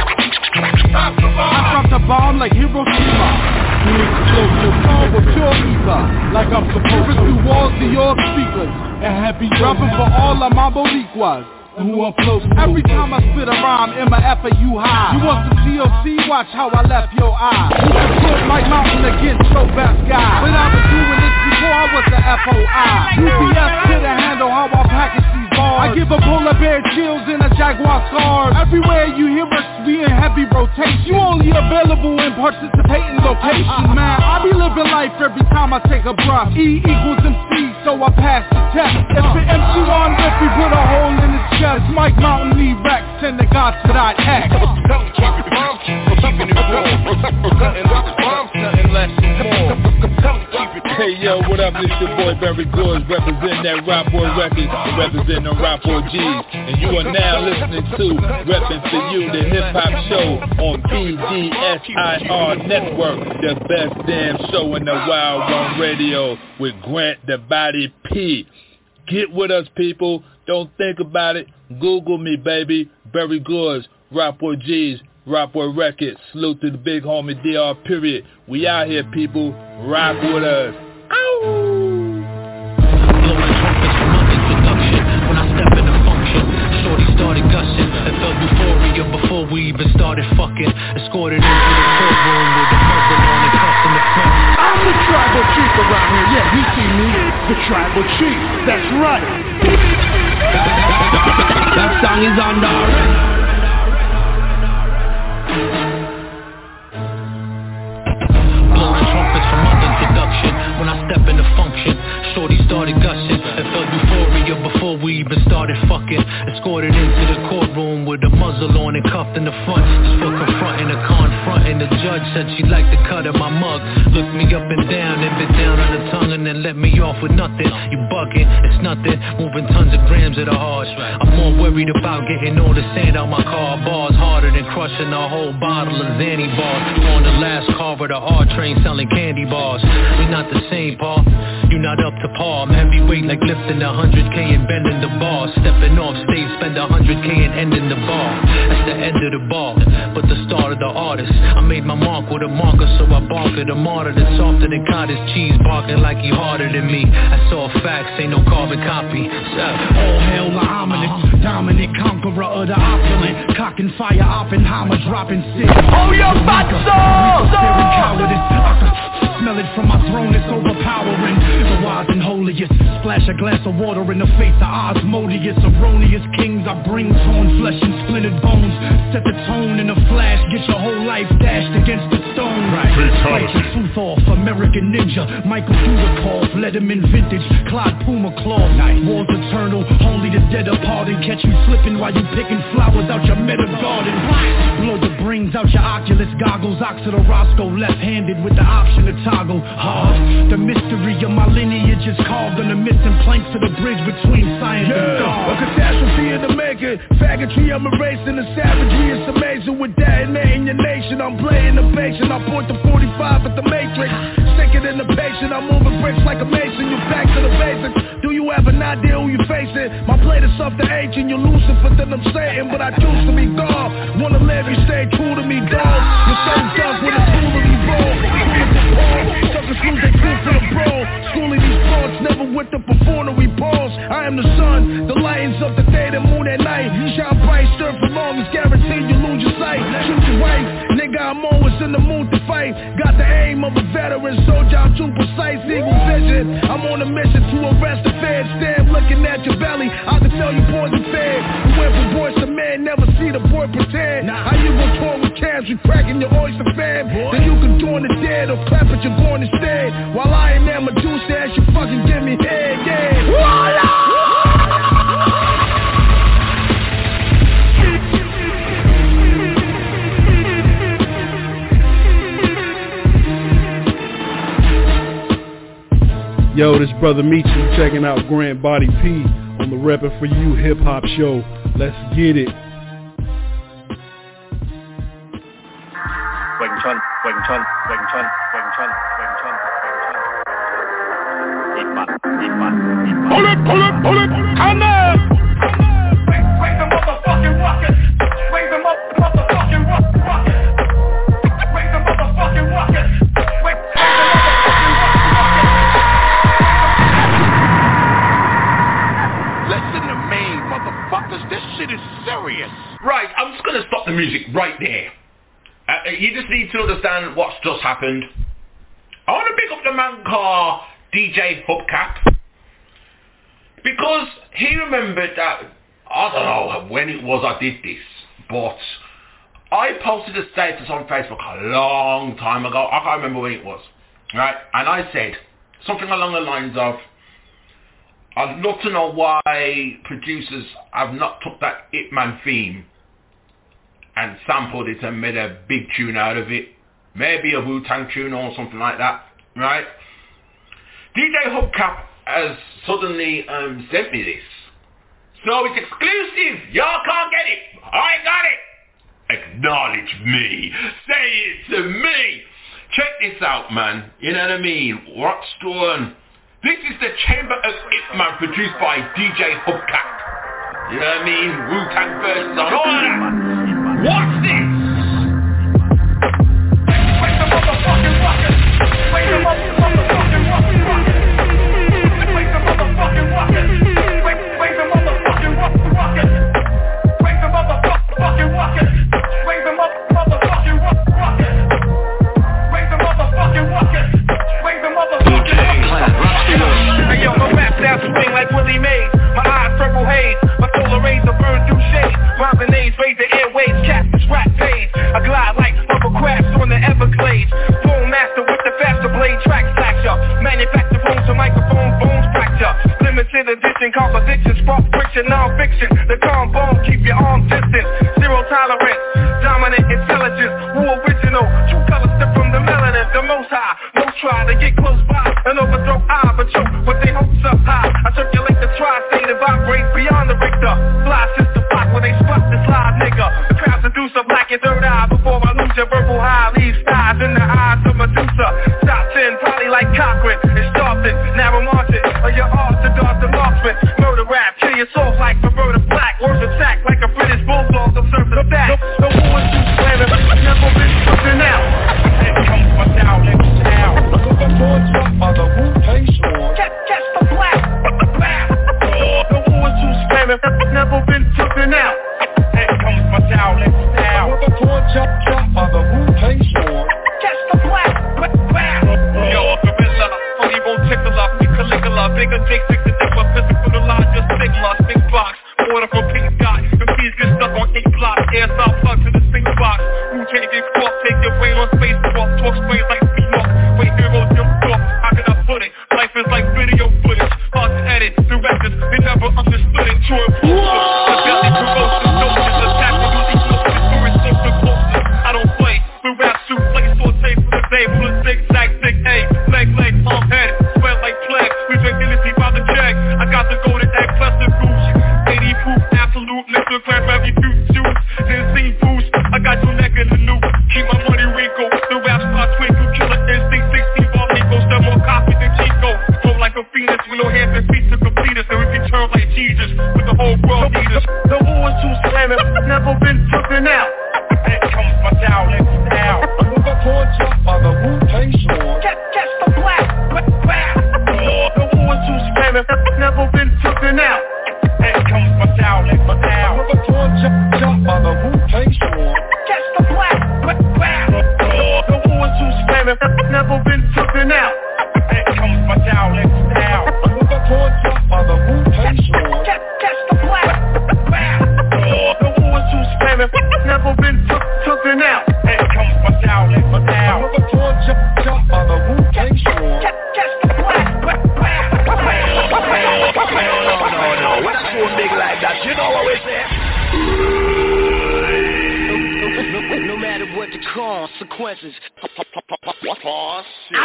I dropped a bomb like Hiroshima. You need to close your phone with your ether, like I'm supposed to. Through walls to your speakers, and happy dropping for all of my Boricuas who are close. Every time I spit a rhyme, M-A-F-A-U high. You want some TLC? Watch how I left your eye. You can put Mike Mountain against your best guy, but I was doing this before I was the FOI. UPS couldn't handle how I package these bars. I give a polar bear chills and a Jaguar scars. Everywhere you hear us, we in heavy rotation. You only available in participating locations, man. I be living life every time I take a breath. E equals MC, so I pass the test. If the MC on if we put a hole in his chest, Mike Mountain, E-Rex, and the gods to that X. Keeping it raw. Nothing less or more. Hey yo, what up? It's your boy Very Good, representing that Rap Boy Records, representing the Rap Boy G's, and you are now listening to Reppin' For You, the hip hop show on BDSIR Network, the best damn show in the Wild One Radio with Grant the Body P. Get with us, people. Don't think about it. Google me, baby. Very Good, Rap Boy G's, Rap Boy Records. Salute to the big homie DR. Period. We out here, people. Rock with us. Blowing trumpets from my introduction. When I step in the function, shorty started gushing. I felt euphoria before we even started fucking. Escorted into the courtroom with the muzzle on and cuffs in the front. I'm the tribal chief around here. Yeah, you see me, the tribal chief. That's right. song is under arrest. Blowing trumpets from my introduction. When I step into function, shorty started gushing and felt euphoria before we even started fucking. Escorted into the courtroom with a muzzle on and cuffed in the front, just for confronting a confronting. The judge said she liked the cut of my mug. Looked me up and down and bit down on the tongue and then let me off with nothing. You bugging, it's nothing. Moving tons of grams of the heart. I'm more worried about getting all the sand out my car. Bars harder than crushing a whole bottle of Zanny bars. On the last car of the R train selling candy bars. We not the same, Paul. You not up to par. I'm heavyweight like lifting 100K and bending the bar. Stepping off stage, spend 100K and ending the bar. That's the end of the ball, but the start of the artist. I made my mark with a marker, so I bark at a martyr that's softer than cottage cheese, barking like he harder than me. I saw facts, ain't no carbon copy. All hail the hominid, dominant conqueror of the opulent. Cocking fire, Oppenheimer dropping cities. Oh, your fatso! Cowardice, I can smell it from my throne, it's overpowering. The wise and holiest, splash a glass of water in the face of Osmodeus. Erroneous kings, I bring torn flesh and splintered bones. Set the tone in a flash, get your whole life dashed against the stone. Right, fight your tooth off, American ninja. Michael Dudikoff, Letterman vintage, Clyde Puma claw. Wars eternal, only the dead apart and catch you slipping while you picking flowers out your meadow garden. Blow the brains out your Oculus goggles, Ox of the Roscoe, left-handed with the option to toggle. The mystery of my lineage is carved on the missing planks of the bridge between science and God. A catastrophe in the making, faggotry I'm erasing, the savagery is amazing. With detonating your nation, I'm playing the patient. I point the 45 at the matrix, sicker than the patient. I'm moving bricks like a mason. You back to the basics. Do you have an idea who you facing? My plate is something ancient. You're Lucifer, then I'm Satan, but I choose to be God. Wanna live, you stay true to me, dog. You're so tough with a tool to be roll. Suckers lose their cool for the brawl. Schooling these thoughts, never with the buffoonery pause. I am the sun, the lions of the day, the moon at night. Shine bright, stir for long, it's guaranteed you lose your sight. Shoot your wife, nigga, I'm always in the mood to fight. Got the aim of a veteran soldier, I'm too precise, eagle vision. I'm on a mission to arrest the feds. Stand looking at your belly, I can tell you poison fed. You went from voice to man, never see the boy pretend. How you gon' tour with cams, you cracking your oyster fan? Then you can join the dead or clap at your going instead. While I am that Medusa, as you fucking give me head, yeah. Voila! Yo, this brother Michi checking out Grant Body P on the Reppin' For You Hip Hop Show. Let's get it. Wing Chun, Wing Chun, Wing Chun, Wing Chun, Wing Chun, Wing Chun. Pull it, come on! Wake the motherfucking rocket. Wake the motherfucking rocket. Wake the motherfucking rocket. Wake the Listen to me, motherfuckers, this shit is serious. Right, I'm just gonna stop the music right there. You just need to understand what's just happened. I want to pick up the man called DJ Hubcap, because he remembered that, I don't know when it was I did this, but I posted a status on Facebook a long time ago. I can't remember when it was, right? And I said something along the lines of, I'd love to know why producers have not took that Ip Man theme and sampled it and made a big tune out of it. Maybe a Wu-Tang tune or something like that, right? DJ Hubcap has suddenly sent me this. So it's exclusive. Y'all can't get it. I got it. Acknowledge me. Say it to me. Check this out, man. You know what I mean? What's doing? This is the Chamber of Ip Man produced by DJ Hubcap. You know what I mean? Wu-Tang verses on all of that. Watch this! Wake the motherfucking rocket! Wake the motherfucking rocket! Wake the motherfucking rocket! Wake the motherfucking rocket! Wake the motherfucking rocket! Wake the motherfucking rocket! Wake the motherfucking rocket! Wake the motherfucking rocket! Hey yo, my rap now swing like Willie Mays. My eyes purple haze. My solar rays are burned through shade. The calm bone, keep your arm distance. Zero tolerance, dominant intelligence. Who original? True colors step from the melanin. The most high, no try to get close by and overthrow I, but choke with their hopes up high. I circulate the tri-state and vibrate beyond the Richter. Fly sister block when they spot this live nigga. The crowd seduce a black and third eye before I lose your verbal high. Leave stars in the eyes of Medusa. Top 10, probably like Cochran. It's Charleston, narrow margin of your odds to dodge the marksman. Murder rap, kill your soul like Roberta Black. Words attack like a British bulldog. Observe the fact. No war is too slamming. Never been something out. Here comes my Shaolin sound. Look at the boards up by the Wu-Tang Sword. Catch the black. The war is too slamming. Never been something out. Here comes my Shaolin sound. Look at the boards up by the Wu-Tang Sword. Catch the black. Yo, gorilla, funny bone tickler, Caligula, bigger dick, the different physical, the larger stigma, big box, order from Pink Dot, the keys get stuck on 8 blocks, air stop plug to the sink box, who can't get caught, take your brain on space, talk sprays like P-Walk, wait, heroes jump off, how can I put it, life is like video footage, hard to edit, directors, they never understood it, true impulsive, the belly corrosive, notions, attack with the emotions, tourist social posters, I don't play, we rap, shoot, play, saute for the day, full of zigzag, thick A, leg, arm, head, sweat like plague, we drink Hennessy by the jag, I got the golden egg plus the goose, 80 proof, absolute, Mr. Cranberry fruit juice, Tennessee boost, I got your neck in the loop, keep my money Rico, the rap star twinkle, killer instinct, 16 ball Nico, sell more coffee than Chico, flow like a phoenix, with no hands and feet to complete us, and we return like Jesus, with the whole world need us, the war is too slamming, never been something out, here comes my Shaolin style, look up on top by the Wu-Tang Sword, catch the black, the war is too slamming, never been something out, here comes my Shaolin style, look up on top by the Wu-Tang Sword, catch the black, the war is too slamming, never been something out, here comes my Shaolin style, look up on top by the Wu-Tang Sword, catch the black, the war is too slamming, never been something out, here comes my Shaolin style, look up on top by the Wu-Tang Sword, catch the black, no, when I go big like that, you know what we say? No matter what the consequences. Pause.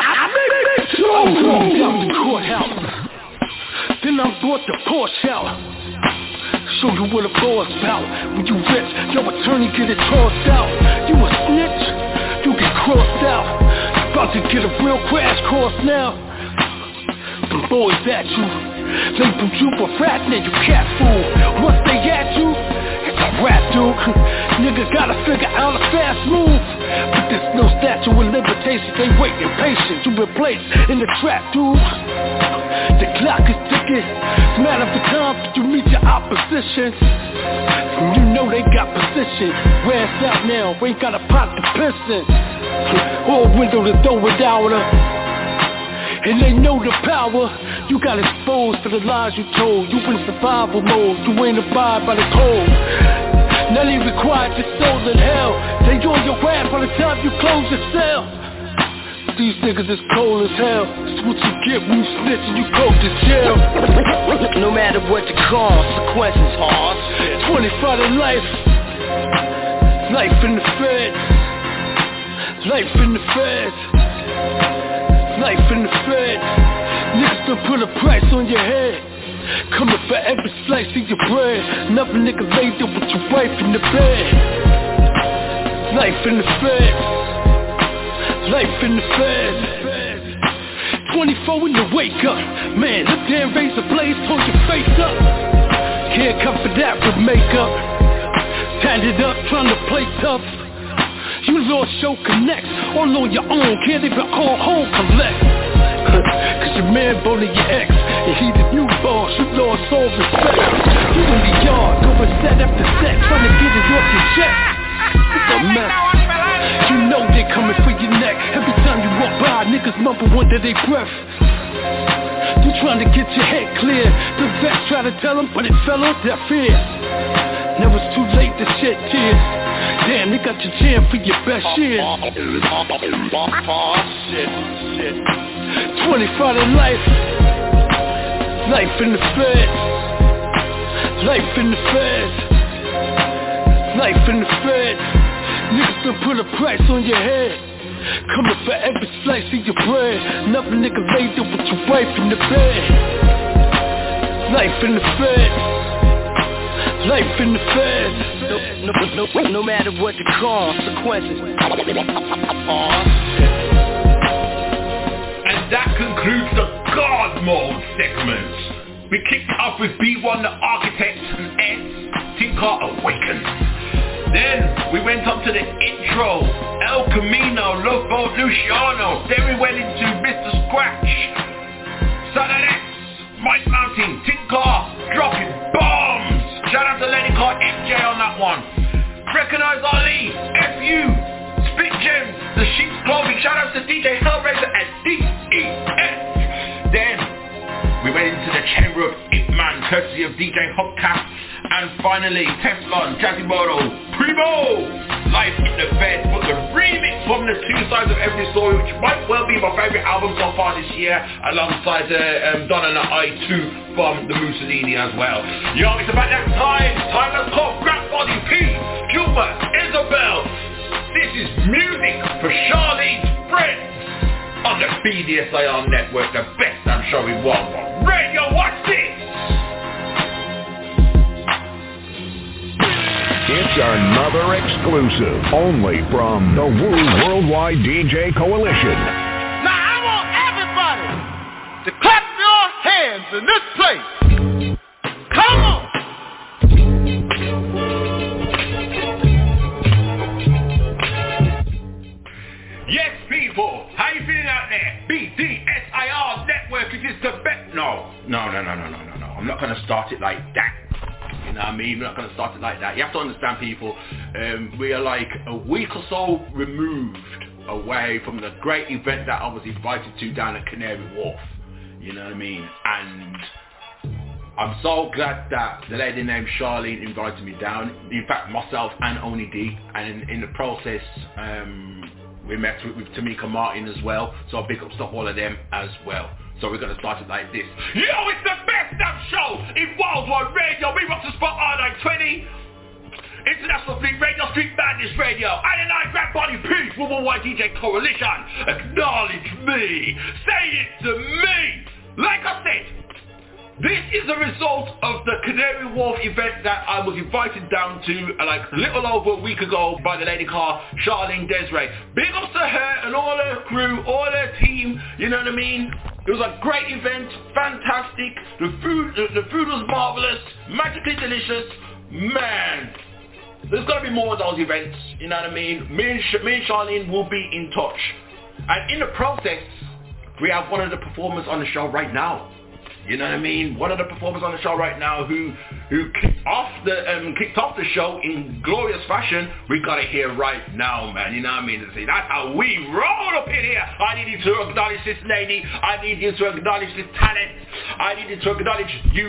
I'm going down the courthouse. Then I'm brought the Porsche out. Show you what a boy's about. When you rich, your attorney get it tossed out. You a snitch, you get crossed out. About to get a real crash course now. Them boys at you, label you a rat, now you cat fool. Once they at you, it's a rap, dude. Nigga gotta figure out a fast move. But there's no statute of limitations, they waiting patient to replace in the trap, dude. The clock is ticking, it's a matter of time that you meet your opposition. And you know they got position, where it's out now, ain't got a pot to piss in. Or a window to throw it out of. And they know the power. You got exposed to the lies you told. You in survival mode, you ain't abide by the code. Now they required your soul in hell. They on your ass by the time you close your cell. These niggas is cold as hell. That's what you get when you snitch and you go to jail. No matter what the consequences are. 25 to life. Life in the feds. Life in the feds. Life in the feds. Niggas done put a price on your head. Coming for every slice of your bread. Another nigga laid up with your wife in the bed. Life in the feds. Life in the feds. 24 in the wake up. Man, the damn razor blades hold your face up. Can't come for that with makeup. Tatted up, trying to play tough. You lost your connects, all on your own, can't even call home collect. Cause your man bullied your ex, and he the new boss, you lost all respect. You in the yard, going set after set, trying to get it off your chest. It's a mess. You know they coming for your neck. Every time you walk by, niggas mumble under their breath. You trying to get your head clear. The vets try to tell them, but it fell on deaf ears. Now it's too late to shed tears. Damn, they got your jam for your best years. 25 to life. Life in the feds. Life in the feds. Life in the feds. Niggas done put a price on your head. Coming for every slice of your bread. Another nigga laid up with your wife in the bed. Life in the feds. Life in the feds. No matter what the consequences. And that concludes the God Mode segment. We kicked it off with B1 the Architect and S, Tinker Awakened. Then we went up to the intro, El Camino, Love Boat Luciano. Then we went into Mr. Scratch, Saturday, Mike Mountain, Tinker, dropping bombs. Shout out to Lenny Carr, MJ on that one. Recognize Ali, FU, Spit Gems, The Sheep's Clothing. Shout out to DJ Hellraiser and DES. Then we went into the Chamber of Ip Man, courtesy of DJ Hubcap. And finally, Teflon, Jazzymoto, Primo, Life in the Fed, but the remix from the Two Sides of Every Story, which might well be my favourite album so far this year, alongside Donna and I2 from the Mussolini as well. Yo, it's about that time has come, Grab Body P, Gilbert, Isabel. This is music for Charlene's friends on the BDSIR network, the best damn show in worldwide radio. Watch this. It's another exclusive, only from the Woo Worldwide DJ Coalition. Now I want everybody to clap your hands in this place. Come on! Yes, people, how you feeling out there? BDSIR network, it is the best. No. I'm not going to start it like that. You know what I mean? We're not going to start it like that. You have to understand, people, we are like a week or so removed away from the great event that I was invited to down at Canary Wharf. You know what I mean? And I'm so glad that the lady named Charlene invited me down. In fact, myself and Oni D. And in the process, we met with Tamika Martin as well. So big ups to all of them as well. So we're going to start it like this. Yo, it's the best damn show in worldwide radio. We rock the spot R920. International Fleet Radio, Street Madness Radio. And I Grab Body P, Worldwide DJ Coalition. Acknowledge me. Say it to me. Like I said, this is a result of the Canary Wharf event that I was invited down to like a little over a week ago by the lady called Charlene Desiree. Big ups to her and all her crew, all her team, you know what I mean? It was a great event, fantastic. The food was marvelous, magically delicious. Man, there's got to be more of those events, you know what I mean? Me and Charlene will be in touch. And in the process, we have one of the performers on the show right now. You know what I mean? One of the performers on the show right now who kicked off the show in glorious fashion. We gotta hear right now, man. You know what I mean? See, that's how we roll up in here. I need you to acknowledge this lady. I need you to acknowledge this talent. I need you to acknowledge the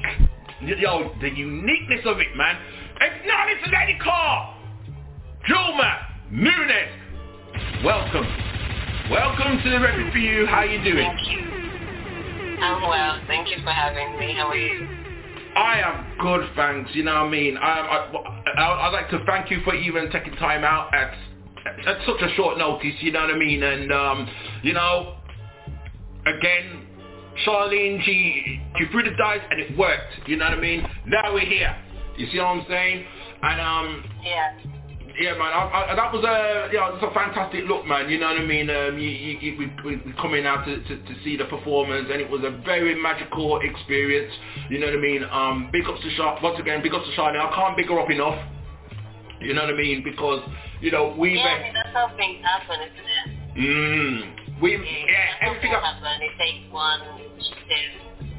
uniqueness of it, man. Acknowledge the lady called Julma Nunes. Welcome to the Record For You. How you doing? Thank you. I'm well. Thank you for having me. How are you? I am good, thanks. You know what I mean? I'd like to thank you for even taking time out at such a short notice, you know what I mean? And, you know, again, Charlene, she threw the dice and it worked, you know what I mean? Now we're here. You see what I'm saying? And, yeah, man, that was it's a fantastic look, man. You know what I mean? We coming out to see the performance, and it was a very magical experience. You know what I mean? Big ups to Charlene. I can't big her up enough. You know what I mean? Because that's how things happen, isn't it? Everything happen. It takes one initiative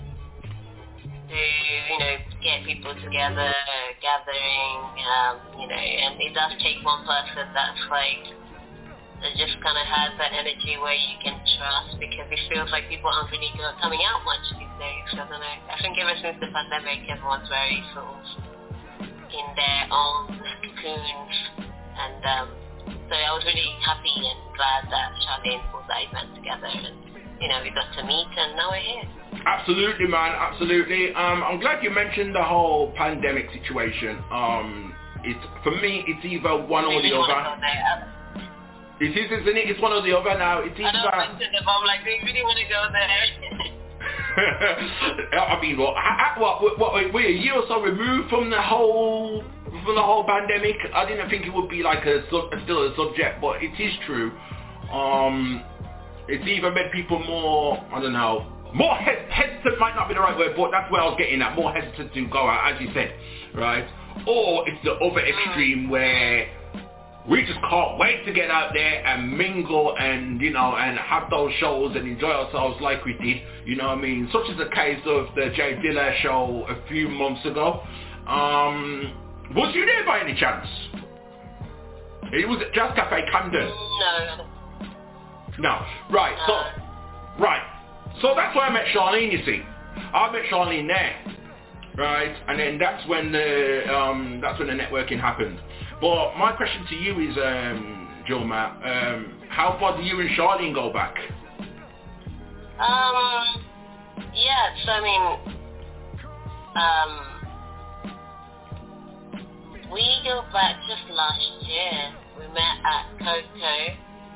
to get people together, gathering, and it does take one person that's that just kind of has that energy where you can trust, because it feels like people aren't really coming out much these days. I don't know. I think ever since the pandemic, everyone's very sort of in their own cocoons, and so I was really happy and glad that Charlene pulled that event together, and we got to meet, and now we're here. Absolutely, man. Absolutely. I'm glad you mentioned the whole pandemic situation. For me, it's either one or the other. It is, isn't it? It's one or the other now. It's either. I don't mention it, but I'm like, they really want to go there. I mean, what? We're a year or so removed from the whole pandemic. I didn't think it would be like still a subject, but it is true. It's either made people more, I don't know, more hesitant might not be the right word, but that's where I was getting at. More hesitant to go out, as you said, right? Or it's the other extreme where we just can't wait to get out there and mingle and, you know, and have those shows and enjoy ourselves like we did. You know what I mean? Such as the case of the Jay Dilla show a few months ago. Was you there by any chance? It was at Jazz Cafe Camden. No. Right. So that's where I met Charlene, you see. I met Charlene there. Right, and then that's when the networking happened. But my question to you is, Joma, how far do you and Charlene go back? Yeah, so I mean, we go back just last year. We met at Coco,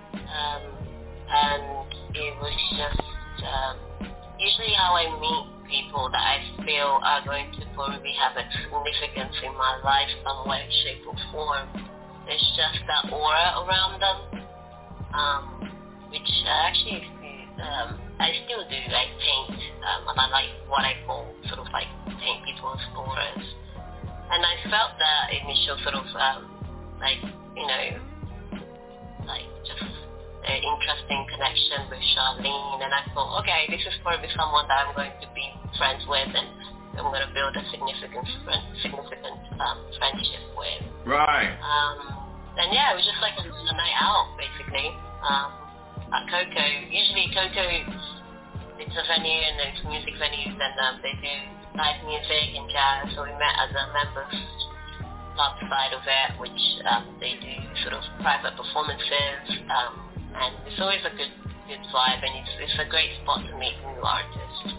and it was just usually how I meet people that I feel are going to probably have a significance in my life, some way, shape or form. It's just that aura around them, which I actually I still do. I paint, and I like what I call sort of like paint people's auras. And I felt that initial sort of like, you know, like just an interesting connection with Charlene, and I thought, okay, this is probably someone that I'm going to be friends with, and I'm going to build a significant friendship with. Right. And yeah, it was just like a night out, basically, at Coco. Usually Coco, it's a venue, and it's music venues, and they do live music and jazz, so we met as a members club side of it, which they do sort of private performances, and it's always a good vibe, and it's a great spot to meet new artists.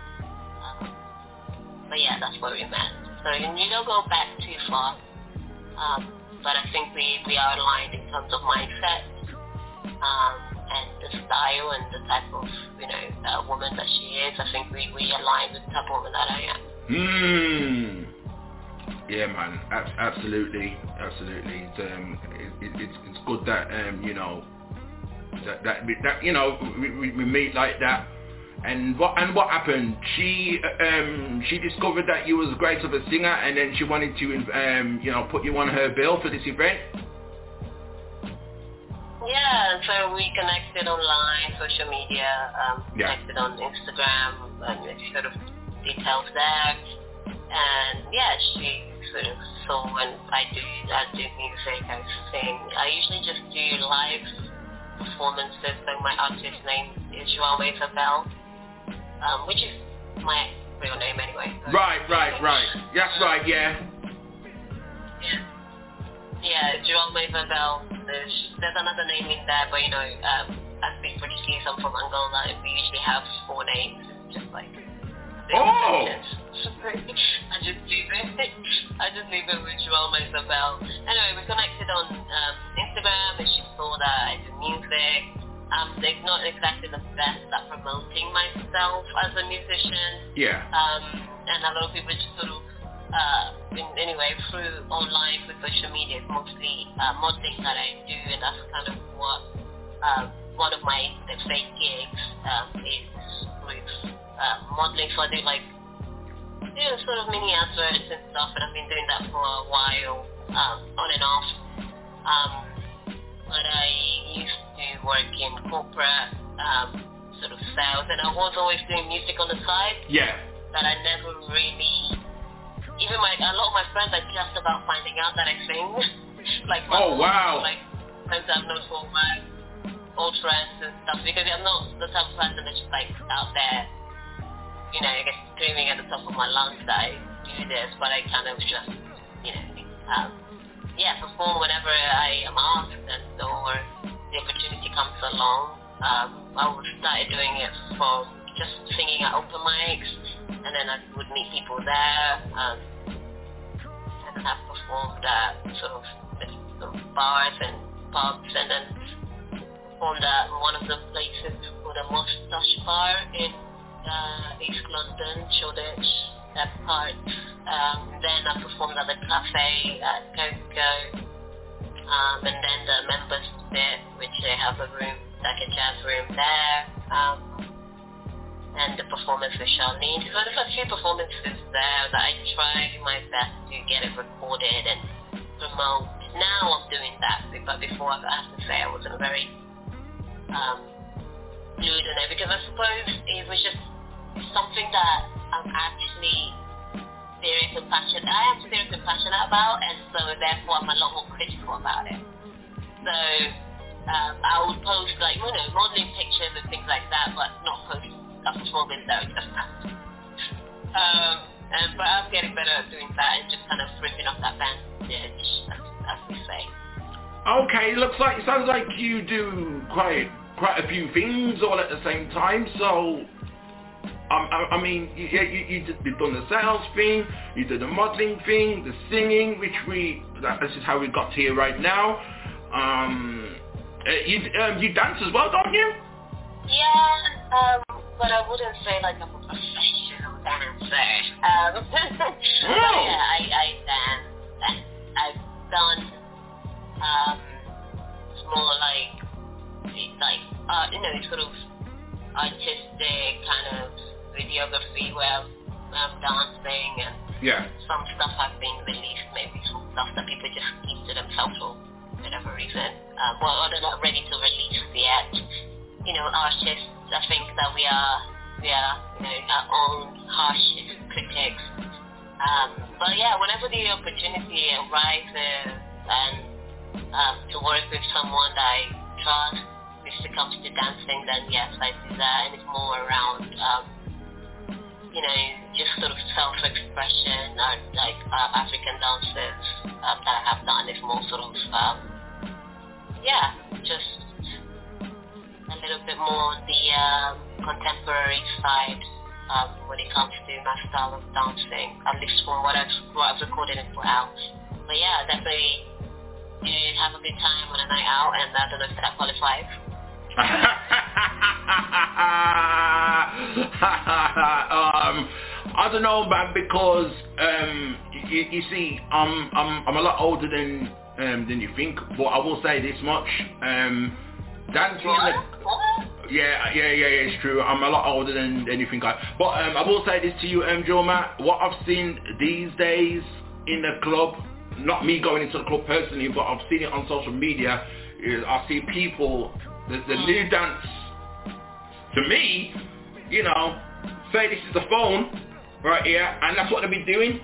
But yeah, that's where we met. So you don't go back too far, but I think we are aligned in terms of mindset, and the style and the type of, you know, woman that she is. I think we align with the type of woman that I am. Yeah, man, absolutely. It's good that you know. That you know, we meet like that, and what happened? She discovered that you was great of a singer, and then she wanted to you know, put you on her bill for this event. Yeah, so we connected online, social media, connected on Instagram, and it's sort of details there, and yeah, she sort of saw when I do music, I sing. I usually just do live performances, so my artist name is João Isabel, which is my real name anyway. So Right. That's right, yeah. Yeah, João Isabel. There's another name in there, but you know, I speak Portuguese, I'm from Angola, and we usually have 4 names, just like Oh! I just leave it with João Isabel. Anyway, we connected on Instagram, and she saw that I do music. They're not exactly the best at promoting myself as a musician. Yeah. And a lot of people just sort of, anyway, through online, through social media, it's mostly modeling that I do, and that's kind of what one of my fake gigs is with modeling. So I do like, you know, sort of mini adverts and stuff, and I've been doing that for a while, on and off. But I used to work in corporate sort of sales, and I was always doing music on the side. Yeah. That I never really, even a lot of my friends are just about finding out that I sing. Like my like friends I've known for my old friends and stuff, because I'm not the type of person that's just like out there, you know, I guess screaming at the top of my lungs that I do this, but I kind of just, you know, perform whenever I am asked, and or the opportunity comes along. I started doing it from just singing at open mics, and then I would meet people there, and I've performed at sort of bars and pubs, and then performed at one of the places called a Mustache Bar in East London, Shoreditch, that part. Then I performed at the cafe at Coco, and then the members bit, which they have a room, like a jazz room there, and the performance with Charlene. So there's a few performances there that I try my best to get it recorded and promote. Now I'm doing that, but before I have to say I wasn't very fluid in it, because I suppose it was just something that I'm actually serious and passionate. I am serious and passionate about, and so therefore I'm a lot more critical about it. So I would post like, modeling pictures and things like that, but not post a performance that was just that. But I'm getting better at doing that and just kind of ripping off that bandage, as we say. Okay, it sounds like you do quite a few things all at the same time. So, I mean, you've done the sales thing, you did the modeling thing, the singing, this is how we got to here right now. You dance as well, don't you? Yeah, but I wouldn't say like I'm a professional dancer. But yeah, I dance. I've done more like sort of artistic kind of videography where I'm dancing, and some stuff have been released, maybe some stuff that people just keep to themselves for whatever reason. Or they're not ready to release yet. Artists, I think that we are our own harsh critics. But yeah, whenever the opportunity arises and to work with someone that I trust, if it comes to dancing, then yes, I do that, and it's more around, just sort of self-expression, or like African dances that I have done is more sort of, just a little bit more on the contemporary side when it comes to my style of dancing, at least from what I've recorded and put out. But yeah, definitely do have a good time on a night out, and I don't know if that qualifies. I don't know, man, because you see, I'm a lot older than you think, but I will say this much: dancing. It's true. I'm a lot older than you think. But I will say this to you, Joma. What I've seen these days in the club, not me going into the club personally, but I've seen it on social media, is I see people. The new dance, to me, say this is the phone right here, and that's what they'll be doing.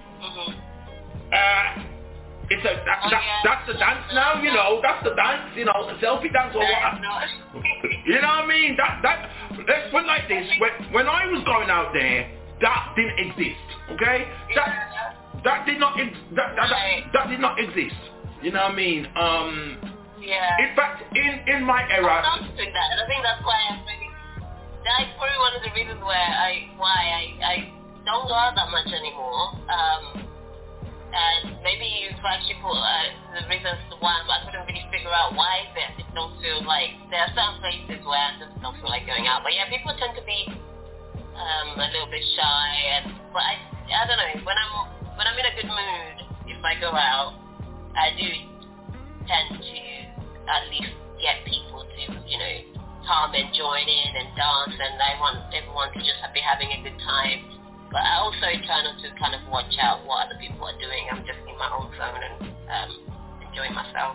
That's the dance now, that's the dance, the selfie dance or what. You know what I mean? Let's put it like this. When I was going out there, that didn't exist. Okay? That did not exist. You know what I mean? In fact, in my era, I think that's why that's probably one of the reasons why I don't go out that much anymore. And maybe you've actually put the reasons why, but I couldn't really figure out why I just don't feel like there are some places where I just don't feel like going out. But yeah, people tend to be a little bit shy, but I don't know, when I'm in a good mood, if I go out, I do tend to at least get people to, come and join in and dance, and I want everyone to just be having a good time. But I also try not to kind of watch out what other people are doing. I'm just in my own zone and enjoying myself.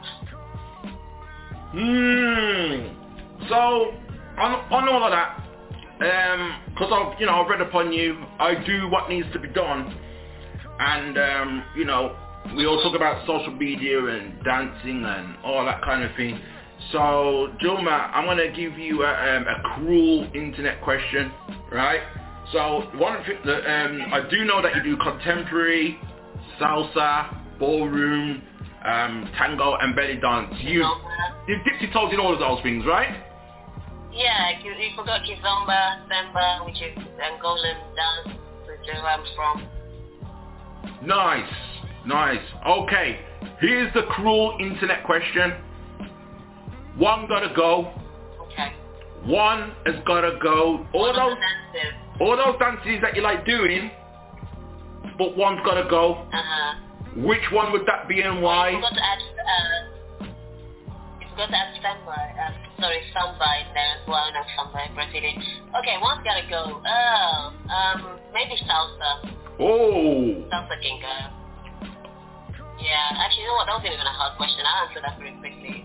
So, on all of that, because I've read upon you, I do what needs to be done, and we all talk about social media and dancing and all that kind of thing. So, Joma, I'm going to give you a cruel internet question, right? So, one thing that I do know that you do contemporary, salsa, ballroom, tango, and belly dance. You dipped your toes in all of those things, right? Yeah, you forgot Kizomba, Semba, which is Angolan dance, which is where I'm from. Nice. Okay, here's the cruel internet question. One gotta go. Okay. One has gotta go. All those dances that you like doing, but one's gotta go. Which one would that be and why? You forgot to add Samba. Samba in there as well. Not Samba, Brazilian. Okay, one's gotta go. Maybe salsa. Oh. Salsa can go. Yeah, actually, you know what? That wasn't even a hard question. I'll answer that very quickly.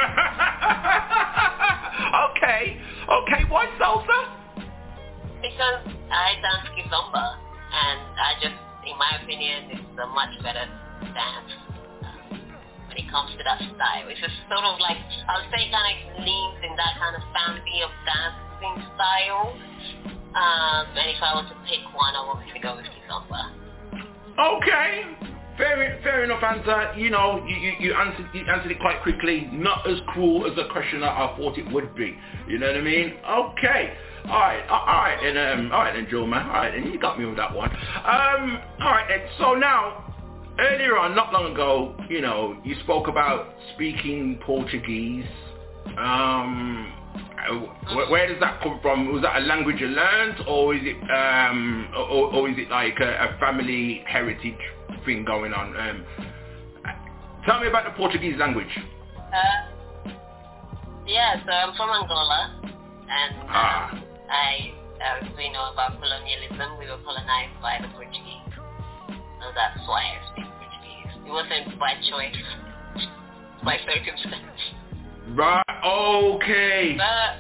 Okay, why salsa? Because I dance Kizomba, and I just, in my opinion, it's a much better dance when it comes to that style. It's just sort of like, I would say, kind of leans in that kind of family of dancing style. And if I were to pick one, I want to go with Kizomba. Okay. Fair enough answer. You know, you answered it quite quickly. Not as cruel as the question that I thought it would be. You know what I mean? Okay. All right then, Joe, man. All right, then you got me with that one. All right then. So now, earlier on, not long ago, you know, you spoke about speaking Portuguese. Where does that come from? Was that a language you learned, or is it like a family heritage thing going on? Tell me about the Portuguese language. Yeah, so I'm from Angola, and we know about colonialism. We were colonized by the Portuguese, so that's why I speak Portuguese. It wasn't by choice, by circumstance. Right, okay.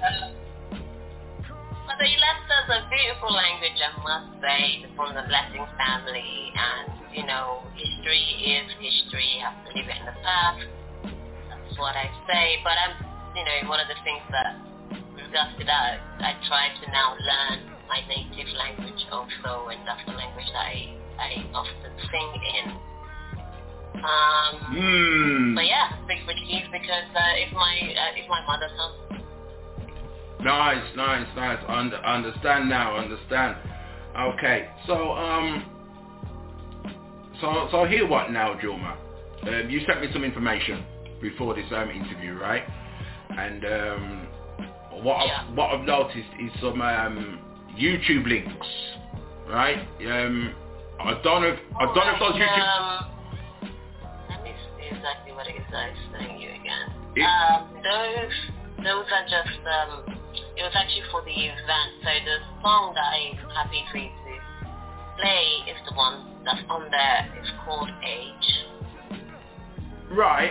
But they left us a beautiful language, I must say, from the Blessing family. And, you know, history is history. You have to leave it in the past. That's what I say. But one of the things that with regards to that, I try to now learn my native language also, and that's the language that I often sing in. But yeah, speak Portuguese because it's my mother tongue. Nice. Understand. Okay, so here what now, Julma? You sent me some information before this interview, right? And what I've noticed is some YouTube links, right? I don't know if those YouTube. Exactly what it is I was telling you again. Those are just, it was actually for the event. So the song that I'm happy for you to play is the one that's on there. It's called Age. Right.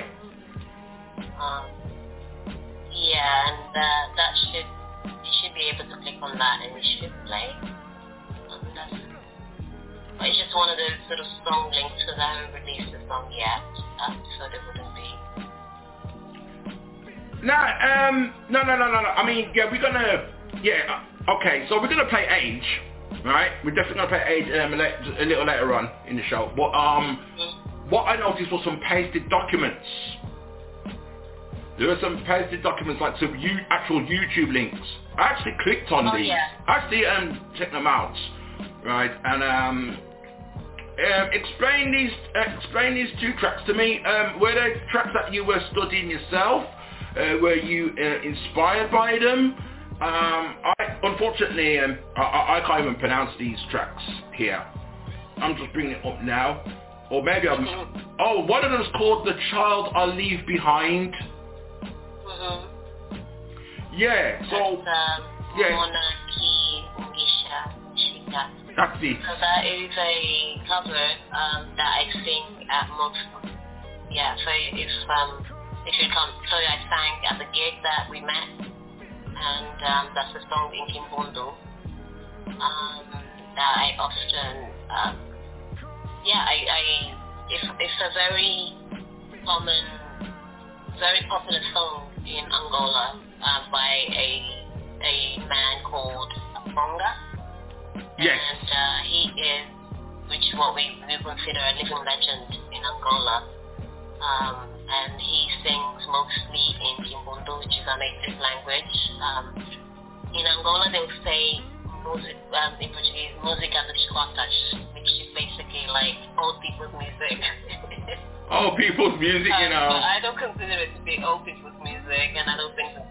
Yeah, and you should be able to click on that and it should play. But it's just one of those sort of song links because I haven't released the song yet, so there wouldn't be. No. I mean, okay, so we're gonna play Age, right? We're definitely gonna play Age a little later on in the show. But what I noticed was some pasted documents. There were some pasted documents, like some actual YouTube links. I actually clicked on these. Yeah. I actually checked them out, right? And explain these two tracks to me. Were they tracks that you were studying yourself? Were you inspired by them? Unfortunately, I can't even pronounce these tracks here. I'm just bringing it up now. Or maybe one of them is called The Child I Leave Behind. Yeah, so... That's it. So that is a cover that I sing at most. Yeah, so if you come, so I sang at the gig that we met, and that's a song in Kimbundu that I often, it's a very popular song in Angola by a man called Bonga. Yes. And he is, which is what we consider a living legend in Angola. And he sings mostly in Kimbundu, which is our native language. in Angola they'll say music, in Portuguese, música dos cotas, which is basically like old people's music. Old people's music, you know. But I don't consider it to be old people's music, and I don't think so.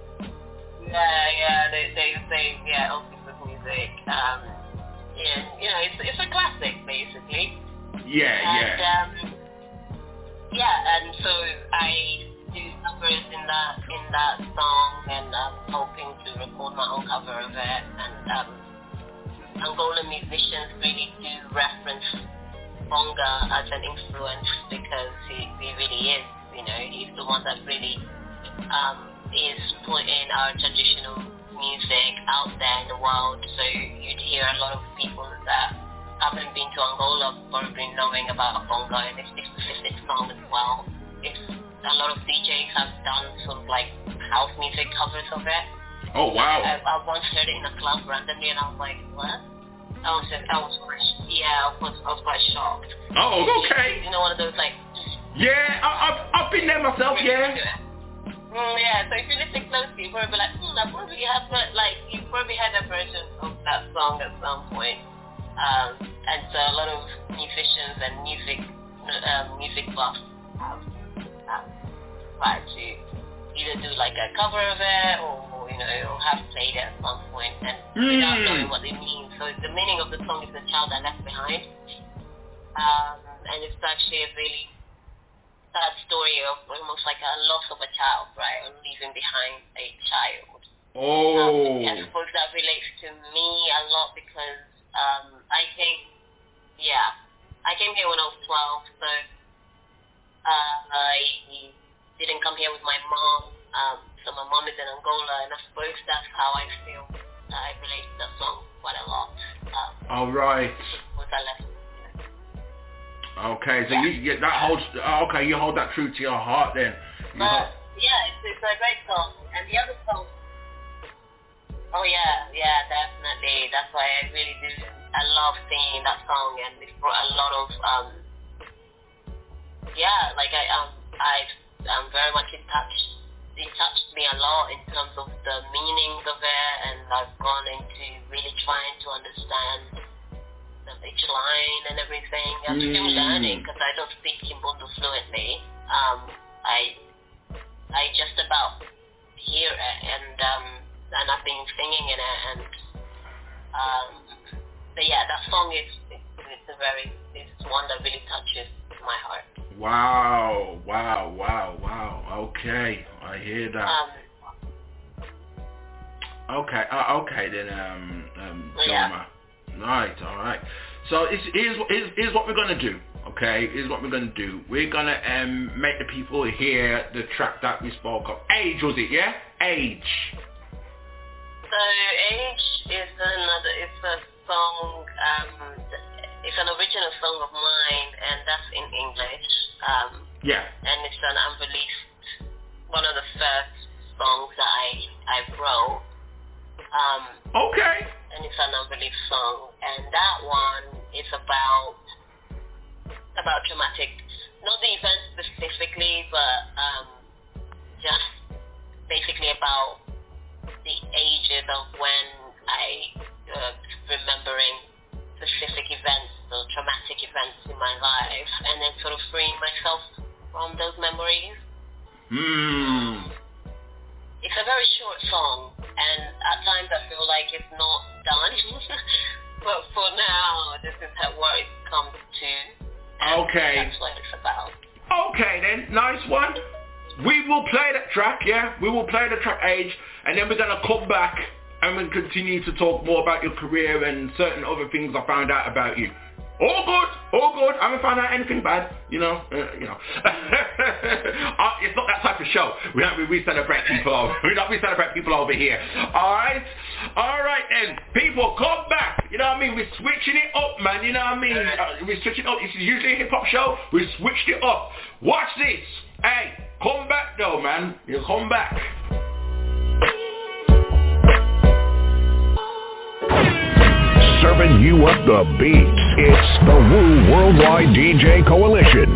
Yeah, they say, yeah, old people's music. And, you know, it's a classic, basically. Yeah. And so I do covers in that song, and I'm hoping to record my own cover of it. And Angolan musicians really do reference Bonga as an influence, because he really is, you know, he's the one that really is putting our traditional music out there in the world. So you'd hear a lot of people that haven't been to Angola probably knowing about Bonga and this specific song as well. It's a lot of DJs have done sort of like house music covers of it. Oh wow! I once heard it in a club randomly, and I was like, what? I was quite shocked. Oh, okay. You know, one of those like. Yeah, I've been there myself. Yeah. Yeah. So if you listen closely, you probably be like, I probably have, like, you probably had a version of that song at some point. And so a lot of musicians and music buffs have tried to either do like a cover of it, or you know, have played it at some point, and without knowing what they mean. So the meaning of the song is the child I left behind, and it's actually a really sad story of almost like a loss of a child, right, or leaving behind a child. Oh. I suppose that relates to me a lot, because I came here when I was 12, so I didn't come here with my mom. So my mom is in Angola, and I suppose that's how I feel. I relate to that song quite a lot. All right. Okay, so you hold that true to your heart then. It's a great song. And the other song, definitely. That's why I really do. I love singing that song, and it brought a lot of I'm very much in touch. It touched me a lot in terms of the meanings of it, and I've gone into really trying to understand the pitch line and everything. I'm still learning, because I don't speak Kimbundu fluently. I just about hear it, and I've been singing in it, and that song it's one that really touches my heart. Wow. Okay, I hear that. Okay then, Joma. Right, all right. So here's what we're gonna do. Okay, here's what we're gonna do. We're gonna make the people hear the track that we spoke of. Age, was it? Yeah, Age. So Age is it's a song. It's an original song of mine, and that's in English. And it's an unreleased, one of the first songs that I wrote. Okay. And it's an unreleased song, and that one is about traumatic, not the event specifically, but just basically about the ages of when I remembering specific events or traumatic events in my life, and then sort of freeing myself from those memories. It's a very short song, and at times I feel like it's not done. But for now, this is what it comes to. Okay. That's what it's about. Okay then, nice one. We will play that track, yeah? We will play the track Age, and then we're going to come back and we'll continue to talk more about your career and certain other things I found out about you. All good. I haven't found out anything bad, you know. It's not that type of show. We celebrate people over. We celebrate people over here. All right then. People, come back. You know what I mean? We're switching it up, man. You know what I mean? We're switching it up. It's usually a hip hop show. We switched it up. Watch this. Hey, come back though, man. You come back. Serving you up the beats. It's the Woo Worldwide DJ Coalition.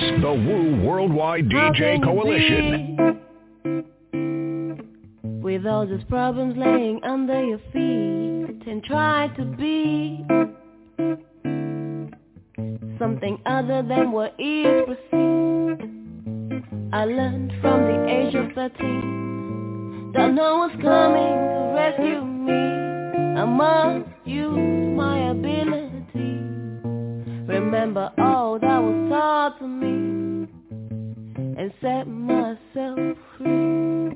It's the Woo Worldwide DJ Coalition. With all these problems laying under your feet and try to be something other than what is perceived. I learned from the age of 13 that no one's coming to rescue me. I must use my ability. Remember all that was taught to me and set myself free.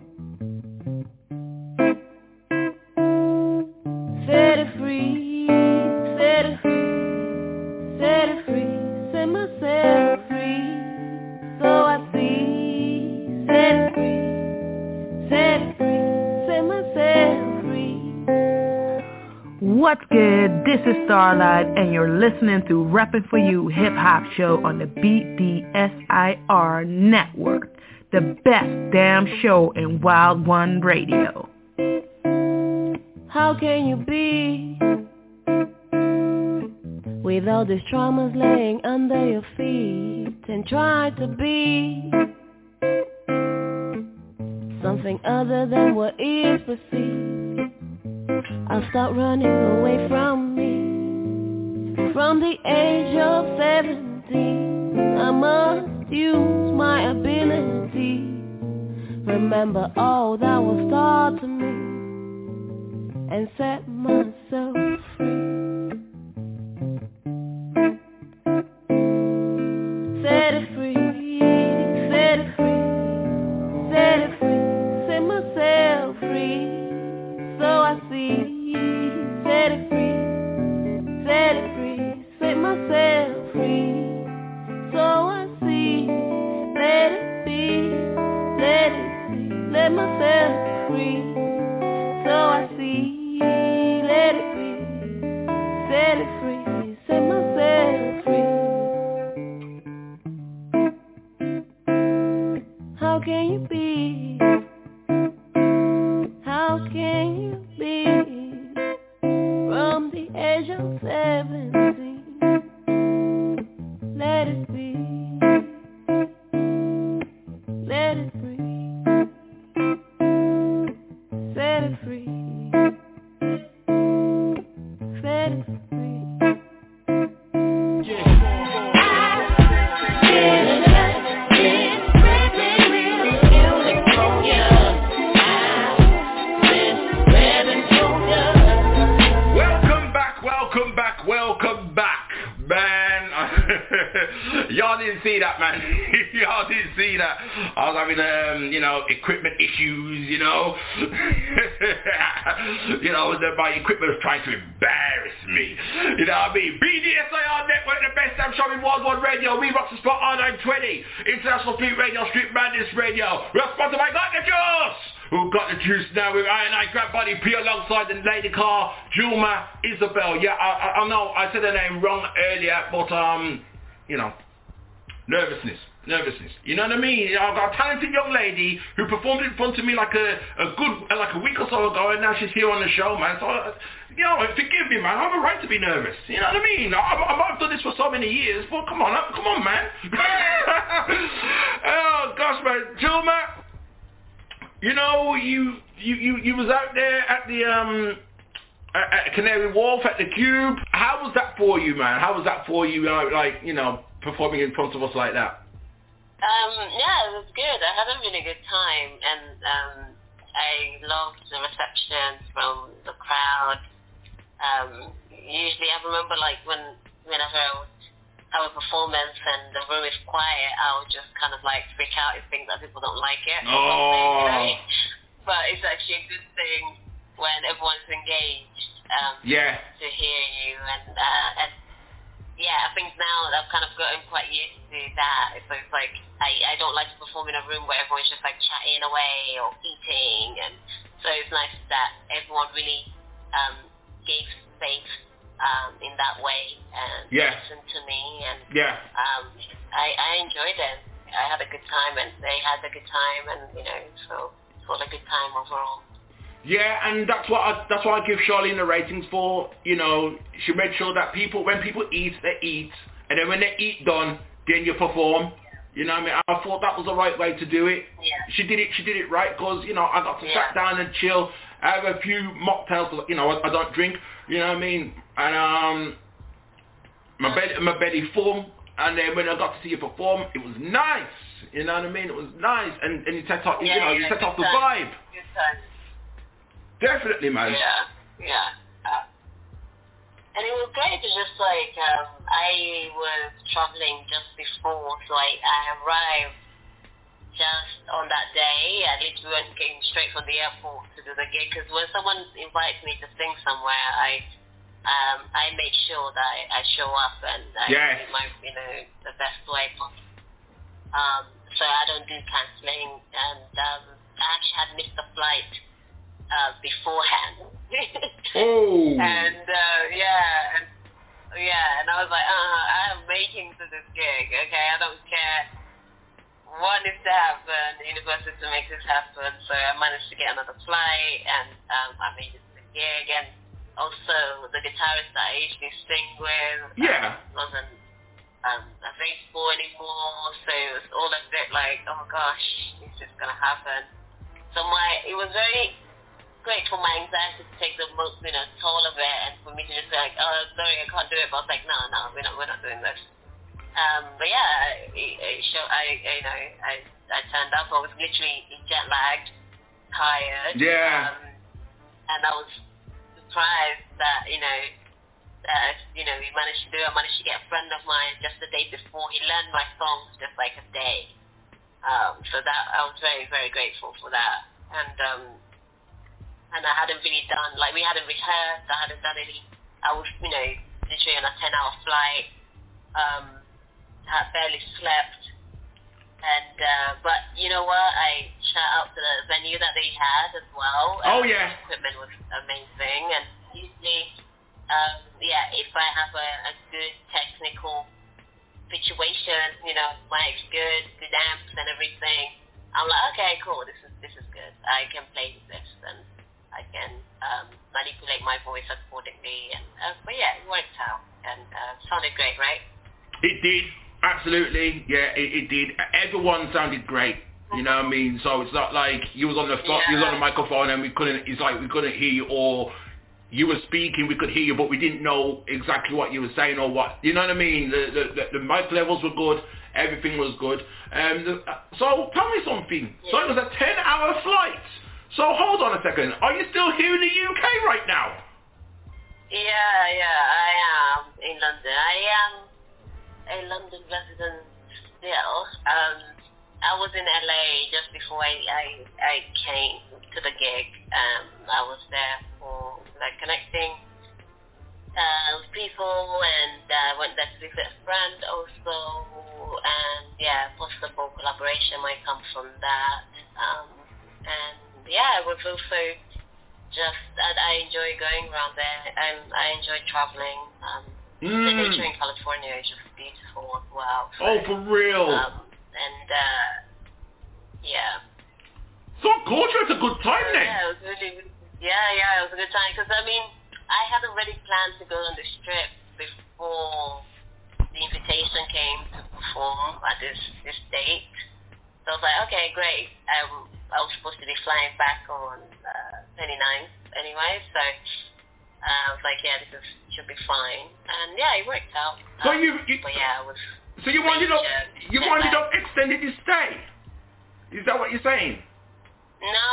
Set it free, set it free, set it free, set myself free. So I see, set it free, set it free, set myself free. What's good? This is Starlight, and you're listening to Rapping For You Hip Hop Show on the BDSIR Network, the best damn show in Wild One Radio. How can you be with all these traumas laying under your feet and try to be something other than what is perceived? I'll start running away from me. From the age of 17, I must use my ability. Remember all that was taught to me and set myself free. Set it free, set it free, set it free, set myself free. So I see, set it free, set it free, set myself free. So I see, let it be, let it be, let myself free. So I see. Let it be, set it free, set myself free. How can you be? How can you be from the age of 17? Let it be, let it free, set it free. Y'all didn't see that, man. Y'all didn't see that. I was having, equipment issues, my equipment was trying to embarrass me. You know what I mean? BDSIR Network, the best damn show in Wild One Radio. We rock the spot R920. International Street Radio, Street Madness Radio. We're sponsored by Got the Juice. Who got the juice now with I Grab Body P alongside the lady car, Julma Isabel. Yeah, I know I said her name wrong earlier, but nervousness. You know what I mean? I've got a talented young lady who performed in front of me like a week or so ago, and now she's here on the show, man. So, forgive me, man. I have a right to be nervous. You know what I mean? I've done this for so many years, but come on, man. Oh gosh, man, Julma. You was out there at the at Canary Wharf at the Cube. How was that for you, man? How was that for you? Performing in front of us like that. Yeah, it was good. I had a really good time, and I loved the reception from the crowd. Usually, I remember whenever I would have a performance and the room is quiet, I would just kind of freak out and think that people don't like it. But it's actually a good thing when everyone's engaged to hear you, and I think now I've kind of gotten quite used to that. So it's I don't like to perform in a room where everyone's just chatting away or eating, and so it's nice that everyone really gave space in that way and listened to me, and I enjoyed it. I had a good time, and they had a good time, and so it was a good time overall. Yeah, and that's what I give Charlene the ratings for. She made sure that when people eat, they eat, and then when they eat done, then you perform. You know what I mean? I thought that was the right way to do it. Yeah. She did it right because, you know, I got to sat down and chill, have a few mocktails, you know, I don't drink, you know what I mean? And my belly full, and then when I got to see you perform, it was nice. You know what I mean? It was nice, and you set off, you set off the vibe. Good time. Definitely, man. Yeah. And it was great. It's just like I was traveling just before, so I arrived just on that day. I literally came straight from the airport to do the gig, because when someone invites me to sing somewhere, I make sure that I show up and I do my, the best way possible. So I don't do cancelling, and I actually had missed the flight beforehand. And and I was like, I am making to this gig, okay? I don't care what needs to happen. The universe is to make this happen. So I managed to get another flight, and I made it to the gig. And also the guitarist that I usually sing with wasn't available anymore. So it was all a bit like, oh gosh, this is gonna happen. So it was very great for my anxiety to take the most, toll of it, and for me to just be like, oh, sorry, I can't do it. But I was like, no, we're not doing this. But yeah, I turned up. I was literally jet lagged, tired. Yeah. And I was surprised that we managed to do it. I managed to get a friend of mine just the day before. He learned my songs just like a day. So that I was very, very grateful for that. And I hadn't really done, we hadn't rehearsed, I hadn't done any, I was, literally on a 10-hour flight, had barely slept, and, but you know what, I shout out to the venue that they had as well. The equipment was amazing, and usually, if I have a good technical situation, mic's good amps and everything, I'm like, okay, cool, this is good, I can play this, and I can manipulate my voice accordingly, and but yeah, it worked out, and sounded great, right? It did, absolutely, it did. Everyone sounded great, you know what I mean? So it's not like you was on the microphone and we couldn't hear you, or you were speaking, we could hear you, but we didn't know exactly what you were saying or what, you know what I mean? The mic levels were good, everything was good. So tell me something. So it was a 10-hour flight. So hold on a second. Are you still here in the UK right now? Yeah, I am in London. I am a London resident still. I was in LA just before I came to the gig. I was there for connecting with people, and I went there to visit a friend also, and possible collaboration might come from that. It was also just that I enjoy going around there, and I enjoy traveling. The nature in California is just beautiful as well. So, for real? So cool, it's a good time then. Yeah, it was really, it was a good time, because I had already planned to go on the Strip before the invitation came to perform at this date. So I was like, okay, great. I was supposed to be flying back on 29th anyway, so I was like, this should be fine, and it worked out. So you wanted to extend your stay? Is that what you're saying? No.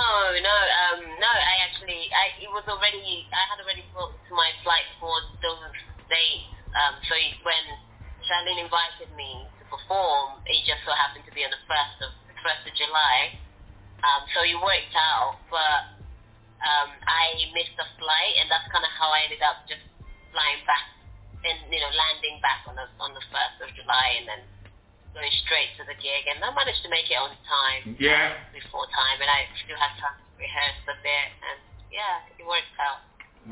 I had already booked my flight for those dates. So when Charlene invited me to perform, it just so happened to be on the 1st of July. So it worked out, but I missed the flight, and that's kind of how I ended up just flying back and landing back on the 1st of July, and then going straight to the gig. And I managed to make it on time. Before time, and I still had time to rehearse a bit, and it worked out.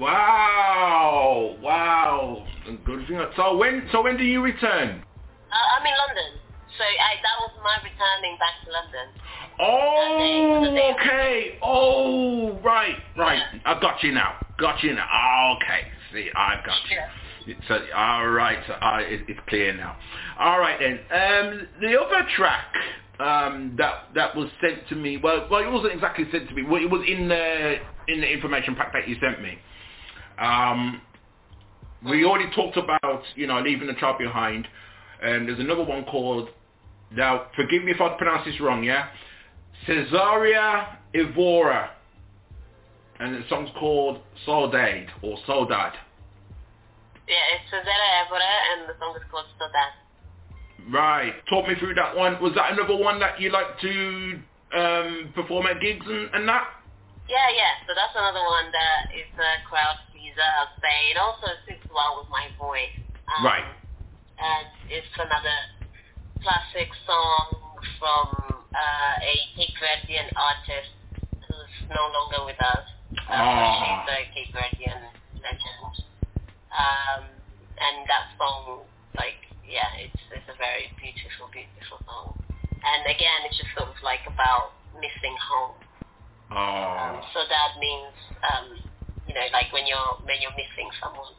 Wow, good thing. So when do you return? I'm in London. So that was my returning back to London. Oh, okay. Oh, right. I got you now. Okay. See, I got you. All right, it's clear now. All right then. The other track that was sent to me. Well, it wasn't exactly sent to me. Well, it was in the information pack that you sent me. We already talked about leaving the child behind. There's another one called. Now, forgive me if I pronounce this wrong. Yeah, Cesaria Evora, and the song's called Soldad or Soldad. Yeah, it's Cesaria Evora, and the song is called Soldad. Right. Talk me through that one. Was that another one that you like to perform at gigs and that? Yeah. So that's another one that is a crowd pleaser, I'll say. It also suits well with my voice. Right. And it's another classic song from a Cape Verdean artist who's no longer with us. She's a Cape Verdean legend. And that song, it's a very beautiful, beautiful song. And again, it's just sort of like about missing home. So that means, like when you're missing someone.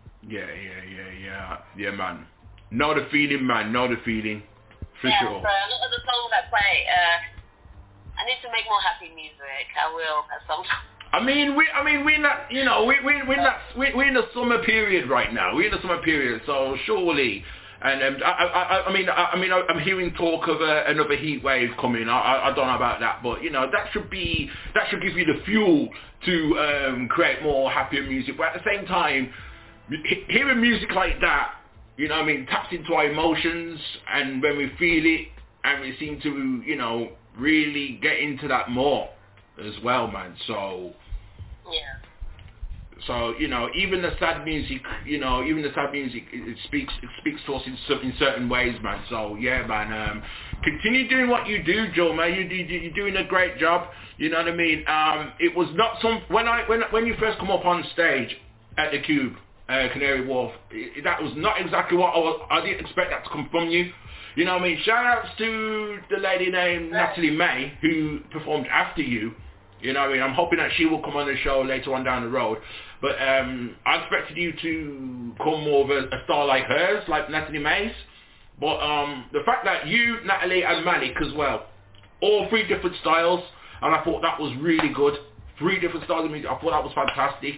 Yeah, man. Know the feeling, man. Know the feeling. For sure. So a lot of the songs I play, I need to make more happy music. I will at some time. We're not, we're in the summer period right now. We're in the summer period, so surely. And I'm hearing talk of another heat wave coming. I don't know about that, but that should give you the fuel to create more happier music. But at the same time, hearing music like that, taps into our emotions, and when we feel it, and we seem to, really get into that more as well, man. So. Yeah. So even the sad music, it speaks to us in certain ways, man. So yeah, man. Continue doing what you do, Joe, man. You're doing a great job. You know what I mean? It was not when you first come up on stage at the Cube, Canary Wharf. That was not exactly what I didn't expect that to come from you. You know what I mean? Shout outs to the lady named Natalie May who performed after you. You know what I mean? I'm hoping that she will come on the show later on down the road. But I expected you to come more of a star like hers, like Natalie Mays. But the fact that you, Natalie, and Malik as well, all three different styles, and I thought that was really good. 3 different styles of music. I thought that was fantastic.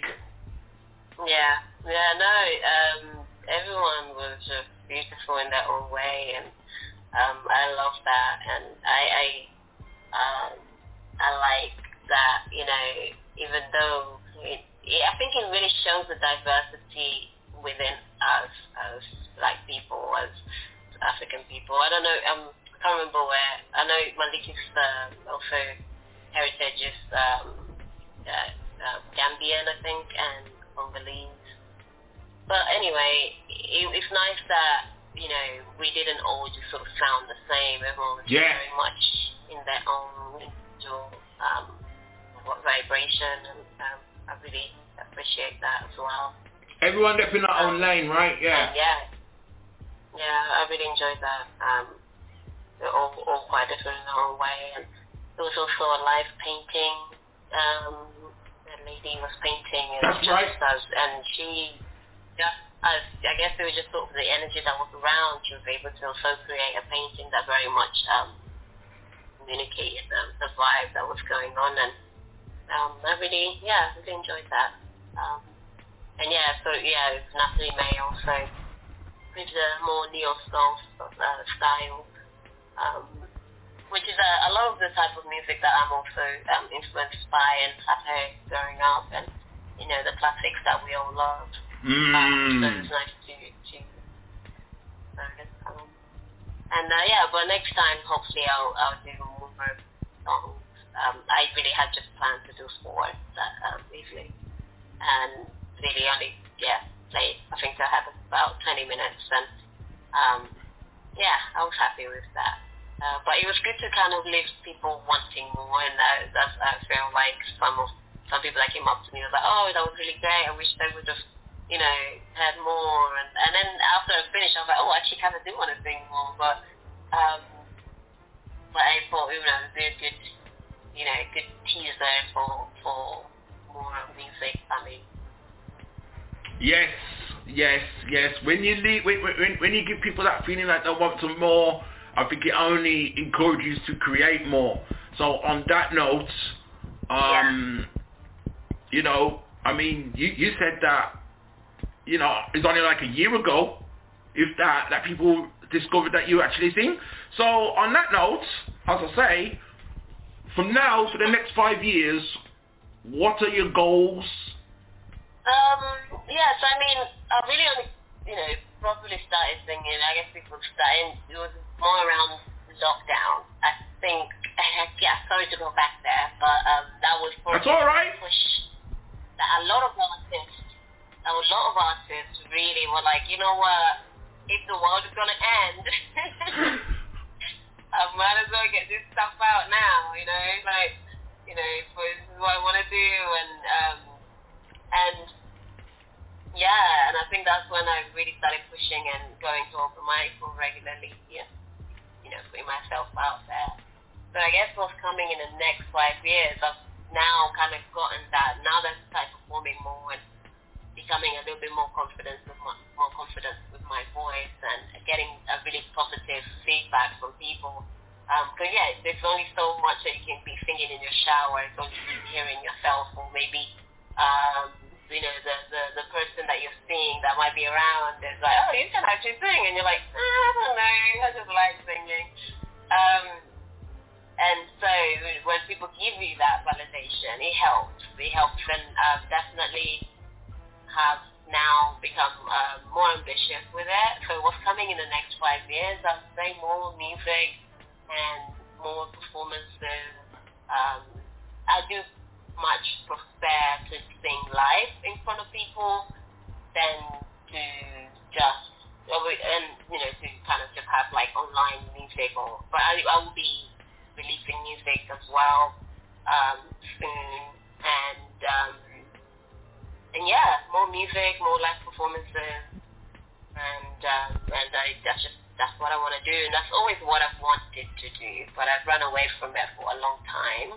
Everyone was just beautiful in their own way, and I love that, and I like that, even though I think it really shows the diversity within us as black people, as African people. I don't know, I can't remember where. I know Malik is also heritage is Gambian, I think, and Congolese. But anyway, it's nice that, we didn't all just sort of sound the same. Everyone was very much in their own individual vibration, and I really appreciate that as well. Everyone up in their own lane, right? Yeah, I really enjoyed that. They're all quite different in their own way, and there was also a live painting. The lady was painting, and and she just, I guess it was just sort of the energy that was around. She was able to also create a painting that very much communicated the vibe that was going on, and I really enjoyed that. Natalie May also with the more neo-soul style, which is a lot of the type of music that I'm also influenced by and have heard growing up, and the classics that we all love. So it's nice to but next time hopefully I'll do more songs. I really had just planned to do 4 that evening, and really only played, I think I had about 20 minutes, and I was happy with that. But it was good to kind of leave people wanting more, and that's I feel like some people that came up to me was like, oh, that was really great, I wish they would have had more, and then after I finished I was like, oh, I actually kind of do want to sing more, but I thought it was a good good teaser for more music. Yes, Yes. When you give people that feeling like they want some more, I think it only encourages you to create more. So on that note, you know, I mean, you said that, you know, it's only like a year ago, if that people discovered that you actually sing. So on that note, as I say, from now to the next 5 years, what are your goals? Yes, I mean, I really only, you know, properly started singing. I guess people started, it was more around lockdown. I think, sorry to go back there, but that was for That's all right. Push that a lot of artists really were like, you know what, if the world is gonna end, I might as well get this stuff out now, you know, like, you know, this is what I want to do, and yeah, and I think that's when I really started pushing and going to open mics more regularly, you know, putting myself out there. So I guess what's coming in the next 5 years, I've now kind of gotten that, now that I start performing more and becoming a little bit more confident with my voice and getting a really positive feedback from people. Because yeah, there's only so much that you can be singing in your shower, it's only you hearing yourself, or maybe you know, the person that you're seeing that might be around is like, oh, you can actually sing, and you're like, I don't know, I just like singing. And so when people give you that validation, it helps, and definitely have now become more ambitious with it. So what's coming in the next 5 years, I'd say more music and more performances. I do much prefer to sing live in front of people than to just, and you know, to kind of just have like online music, but I will be releasing music as well soon, and yeah, more music, more live performances, and that's what I want to do, and that's always what I've wanted to do, but I've run away from it for a long time.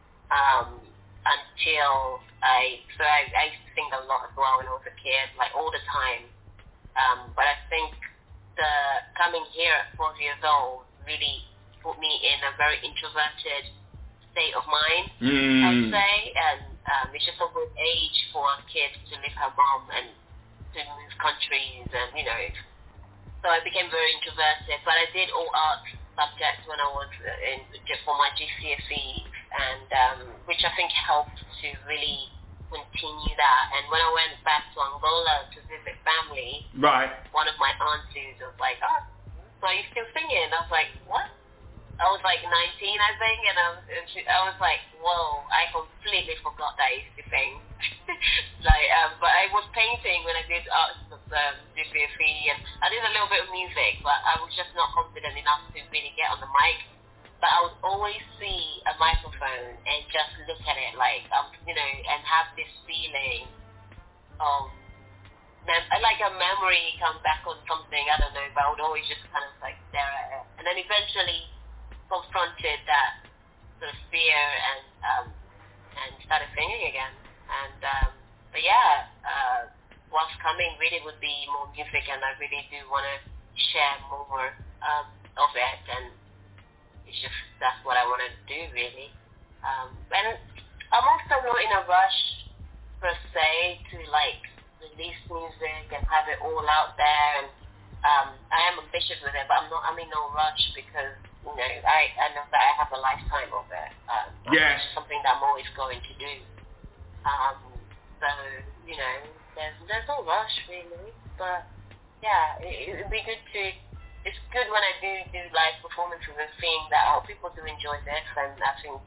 Until I used to sing a lot as well when I was a kid, like all the time. But I think the coming here at 12 years old really put me in a very introverted state of mind, I'd say. And it's just a good age for a kid to leave her mom and to move countries, and you know. So I became very introverted, but I did all art subjects when I was for my GCSEs, and which I think helped to really continue that. And when I went back to Angola to visit family, one of my aunties was like, oh, so are you still singing? I was like, what? I was like 19, I think, and I was like, whoa, I completely forgot that I used to sing. But I was painting when I did art GCSE, and I did a little bit of music, but I was just not confident enough to really get on the mic. But I would always see a microphone and just look at it like, you know, and have this feeling of, like a memory come back on something, I don't know, but I would always just kind of like stare at it. And then eventually confronted that sort of fear and started singing again. And, but yeah, what's coming really would be more music, and I really do want to share more of it, and it's just, that's what I want to do really. And I'm also not in a rush per se to like release music and have it all out there, and I am ambitious with it, but I'm in no rush, because you know, I know that I have a lifetime of it. Yes. It's something that I'm always going to do. So, you know, there's no rush really, but yeah, it'd be good to, it's good when I do live performances and seeing that, oh, people do enjoy this, and I think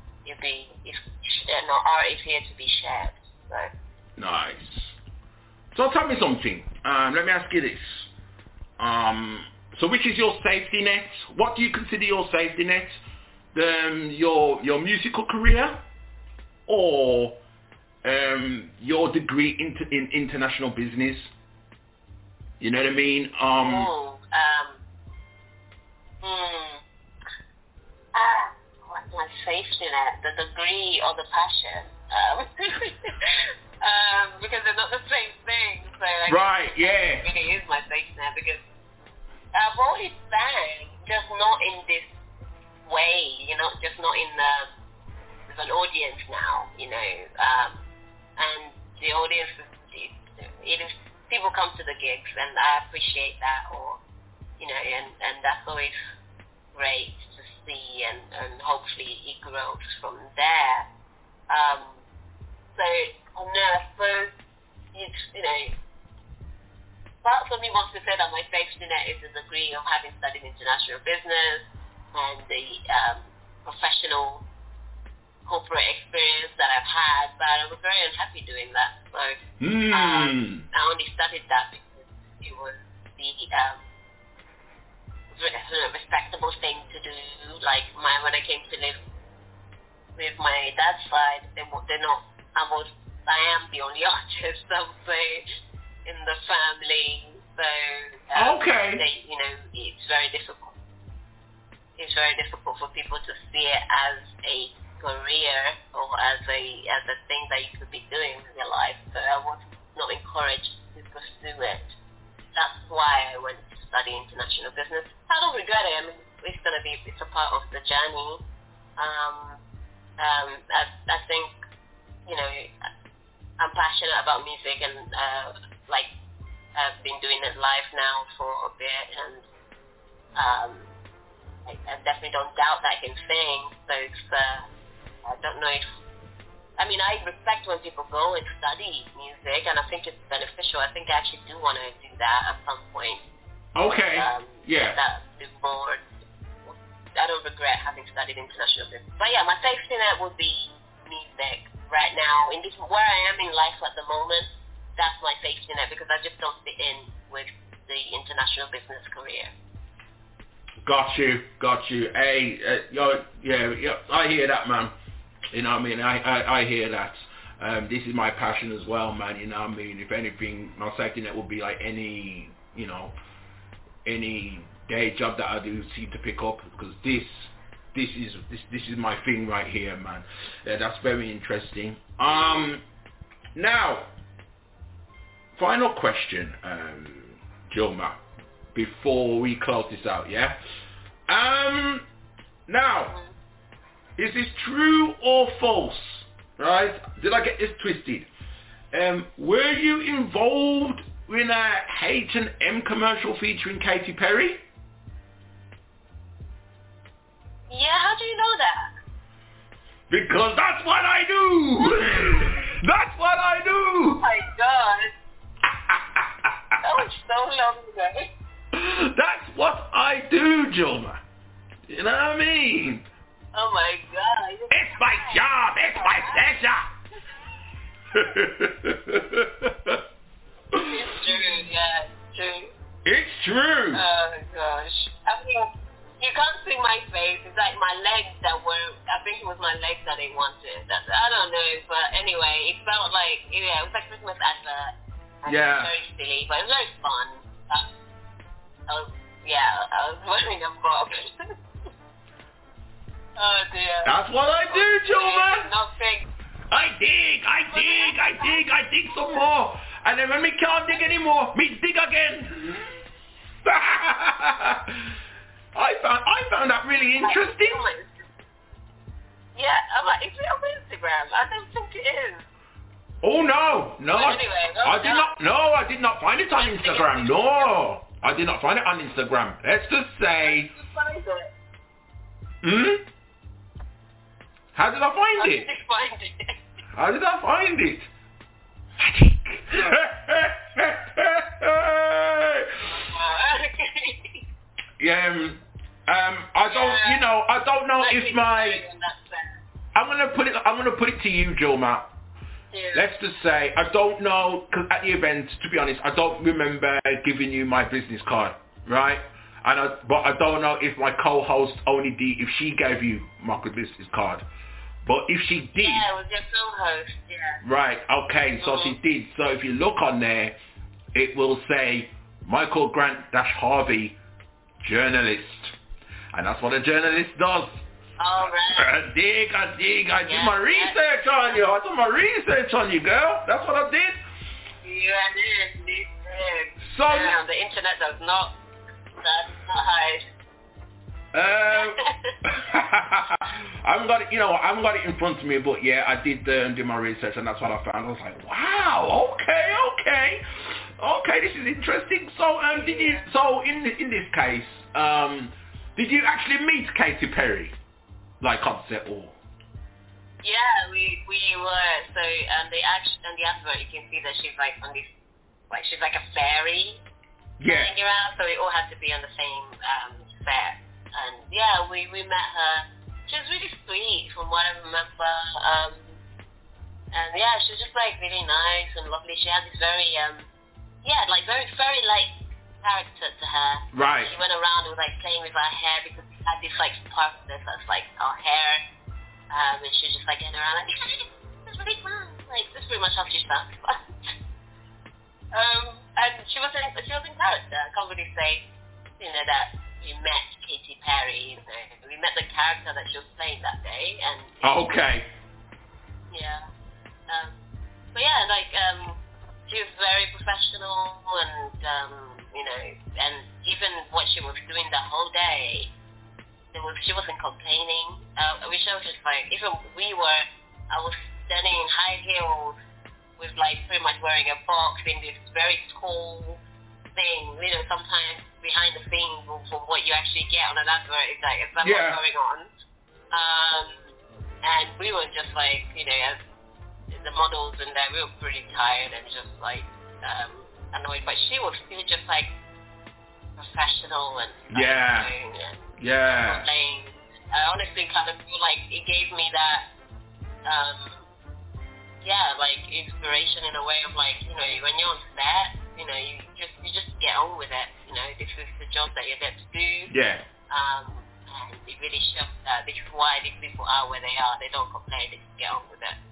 art is here to be shared. So. Nice. So tell me something. Let me ask you this. So which is your safety net? What do you consider your safety net? Your musical career, or your degree in international business? You know what I mean? What's my safety net? The degree or the passion? Because they're not the same thing. So I Right, yeah. It really is my safety net because I've always sang, just not in this way, you know, just not in with an audience now, you know, and the audience is people come to the gigs and I appreciate that, or you know, and that's always great to see, and hopefully it grows from there. So no, I suppose you know, part of me wants to say that my safety net is the degree of having studied international business and the professional corporate experience that I've had, but I was very unhappy doing that. So I only studied that because it was the respectable thing to do. Like when I came to live with my dad's side, they're not. I am the only artist, I would say, in the family. So you know, it's very difficult. It's very difficult for people to see it as a career or as a thing that you could be doing with your life. So I was not encouraged to pursue it. That's why I went to study international business. I don't regret it. I mean, it's a part of the journey. I think, you know, I'm passionate about music, and I've been doing it live now for a bit, and I definitely don't doubt that I can sing. So it's I don't know if, I mean, I respect when people go and study music, and I think it's beneficial. I think I actually do want to do that at some point. Okay. Yeah. That is more. I don't regret having studied international business. But yeah, my safety net would be music right now. In this, where I am in life at the moment, that's my safety net, because I just don't fit in with the international business career. Got you. Hey, yeah, I hear that, man. You know what I mean? I hear that. This is my passion as well, man. You know what I mean? If anything, my safety net would be like any day job that I do seem to pick up, because this is my thing right here, man. That's very interesting. Now, final question, Joma, before we close this out, yeah? Now, is this true or false? Right? Did I get this twisted? Were you involved in a H&M commercial featuring Katy Perry? Yeah, how do you know that? Because that's what I do! That's what I do! Oh my God. That was so long ago. That's what I do, Joma. You know what I mean? Oh my God. It's my job. It's my pleasure. It's true, yeah, it's true. It's true. Oh gosh. I mean, you can't see my face. It's like my legs that were, I think it was my legs that they wanted. I don't know, but anyway, it felt like, yeah, it was like Christmas advert. Yeah. It was very silly, but it was very fun. I was wearing a bob. Oh dear. That's what I do, Joma. Nothing. I dig some more. And then when we can't dig anymore, we dig again. I found that really interesting. Yeah, I'm like, is it on Instagram? I don't think it is. Oh no. Anyway, I did not find it on Instagram. No, I did not find it on Instagram. Let's just say. How did I find it? How did I find it? Magic. Yeah. I don't know if my. I'm gonna put it to you, Joma. Yeah. Let's just say I don't know, because at the event, to be honest, I don't remember giving you my business card, right? But I don't know if my co-host only did, if she gave you my business card. But if she did... Yeah, it was your co-host, yeah. Right, okay, so she did. So if you look on there, it will say Michael Grant-Harvey, journalist. And that's what a journalist does. All right. I did my research on you. I did my research on you, girl. That's what I did. Yeah, I did. So the internet does not hide. I haven't got it in front of me, but yeah, I did do my research, and that's what I found. I was like, wow, okay, this is interesting. So, in this case, did you actually meet Katy Perry, like on set or? Yeah, we were. So the advert, you can see that she's like on this, like she's like a fairy. Yeah. Hanging around, so we all had to be on the same set. And yeah, we met her. She was really sweet from what I remember. And yeah, she was just like really nice and lovely. She had this very, very fairy-like character to her. Right. She went around and was like playing with her hair because she had this like sparkness that's like her hair. And she was just like getting around like, this is really fun. Like, this is pretty much how she sounds. And she was in character. I can't really say, that we met Katy Perry. We met the character that she was playing that day. And okay. Yeah. But yeah, like she was very professional, and and even what she was doing the whole day, she wasn't complaining. I wish I was just like, even I was standing in high heels with like pretty much wearing a box in this very tall thing. Sometimes behind the scenes for what you actually get on an advert is like it's not going on. And we were just like, as the models and that, we were pretty tired and just like annoyed. But she was still just like professional and playing. I honestly kind of feel like it gave me that like inspiration in a way of like, when you're on set, you just get on with it. This is the job that you're there to do. Yeah. And it really shows that this is why these people are where they are. They don't complain, they just get on with it.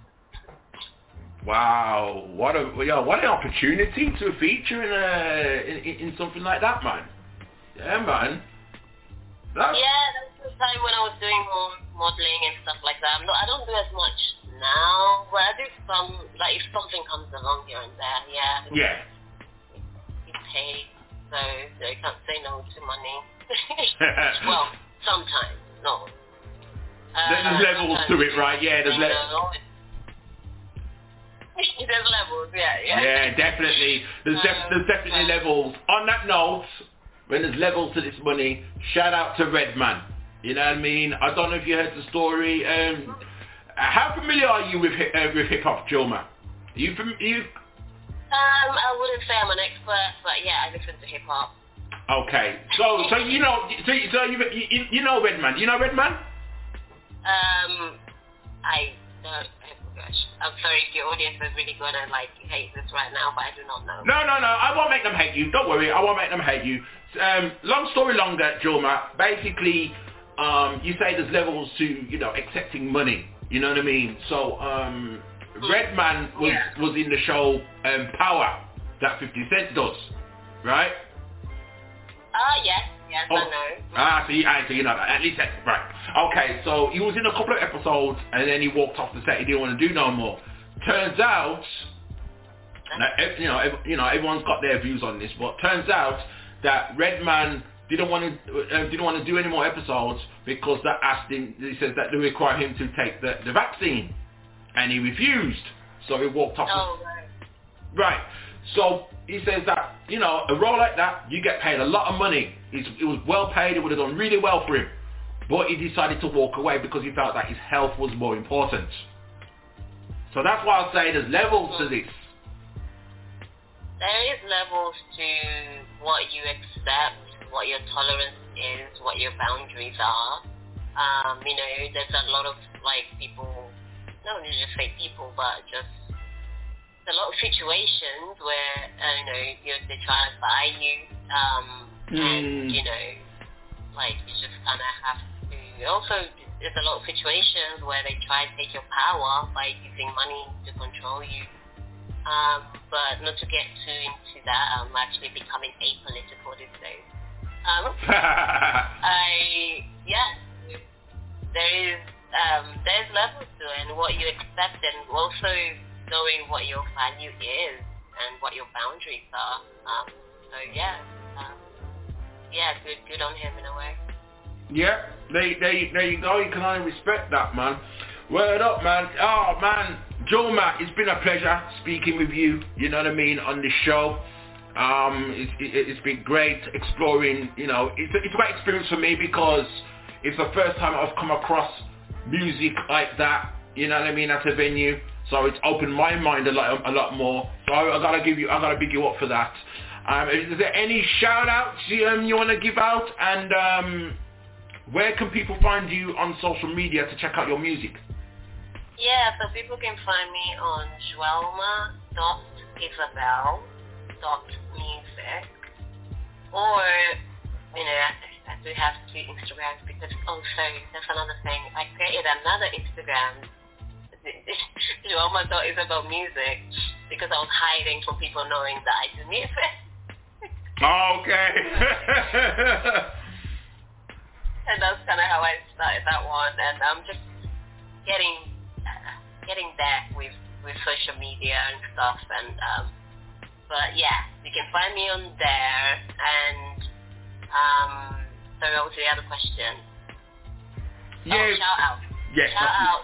Wow, what an opportunity to feature in something like that, man. Yeah, man. That was the time when I was doing more modeling and stuff like that. I don't do as much now, but I do some, like if something comes along here and there, Yeah. You pay, so you can't say no to money. Well, sometimes, no. There's levels to it, right? Yeah, there's levels. There's levels, yeah. Yeah, definitely. There's definitely levels. On that note, when there's levels to this money, shout out to Redman. You know what I mean? I don't know if you heard the story. How familiar are you with hip hop, Joma? I wouldn't say I'm an expert, but yeah, I listen to hip hop. Okay, so you know Redman. Do you know Redman? I don't. I'm sorry if your audience is really gonna hate this right now, but I do not know. No, I won't make them hate you. Don't worry, I won't make them hate you. Long story longer, Joma. Basically, you say there's levels to accepting money. You know what I mean? So Redman was in the show Power that 50 Cent does, right? Yes, I know. So you know that. At least right. Okay, so he was in a couple of episodes and then he walked off the set. He didn't want to do no more. Turns out, everyone's got their views on this, but turns out that Redman didn't want to do any more episodes because that asked him. He says that they require him to take the vaccine, and he refused. So he walked off. Right. So he says that, a role like that, you get paid a lot of money. It was well paid, it would have done really well for him. But he decided to walk away because he felt that his health was more important. So that's why I say there's levels to this. There is levels to what you accept, what your tolerance is, what your boundaries are. There's a lot of people, not just say people, but just a lot of situations where they try to buy you, and you just kind of have to. Also, there's a lot of situations where they try to take your power by using money to control you. But not to get too into that, I'm actually becoming apolitical these days. There's levels to it, and what you accept, and also knowing what your value is, and what your boundaries are. Good on him in a way. Yeah, there you go. You can only respect that, man. Word up, man. Oh, man. Joma, it's been a pleasure speaking with you, you know what I mean, on this show. It's been great exploring, you know, it's a great experience for me because it's the first time I've come across music like that, you know what I mean, at a venue. So it's opened my mind a lot more. So I gotta big you up for that. Is there any shout outs you want to give out, and where can people find you on social media to check out your music? Yeah, so people can find me on joelma.isabel.music, or, you know, I do have 2 Instagrams because also, that's another thing, I created another Instagram, joelma.isabelmusic, because I was hiding from people knowing that I do music. Okay. And that's kind of how I started that one, and I'm just getting there with social media and stuff, and but yeah, you can find me on there. And so what was the other question? Yeah. Shout out. Yes. Shout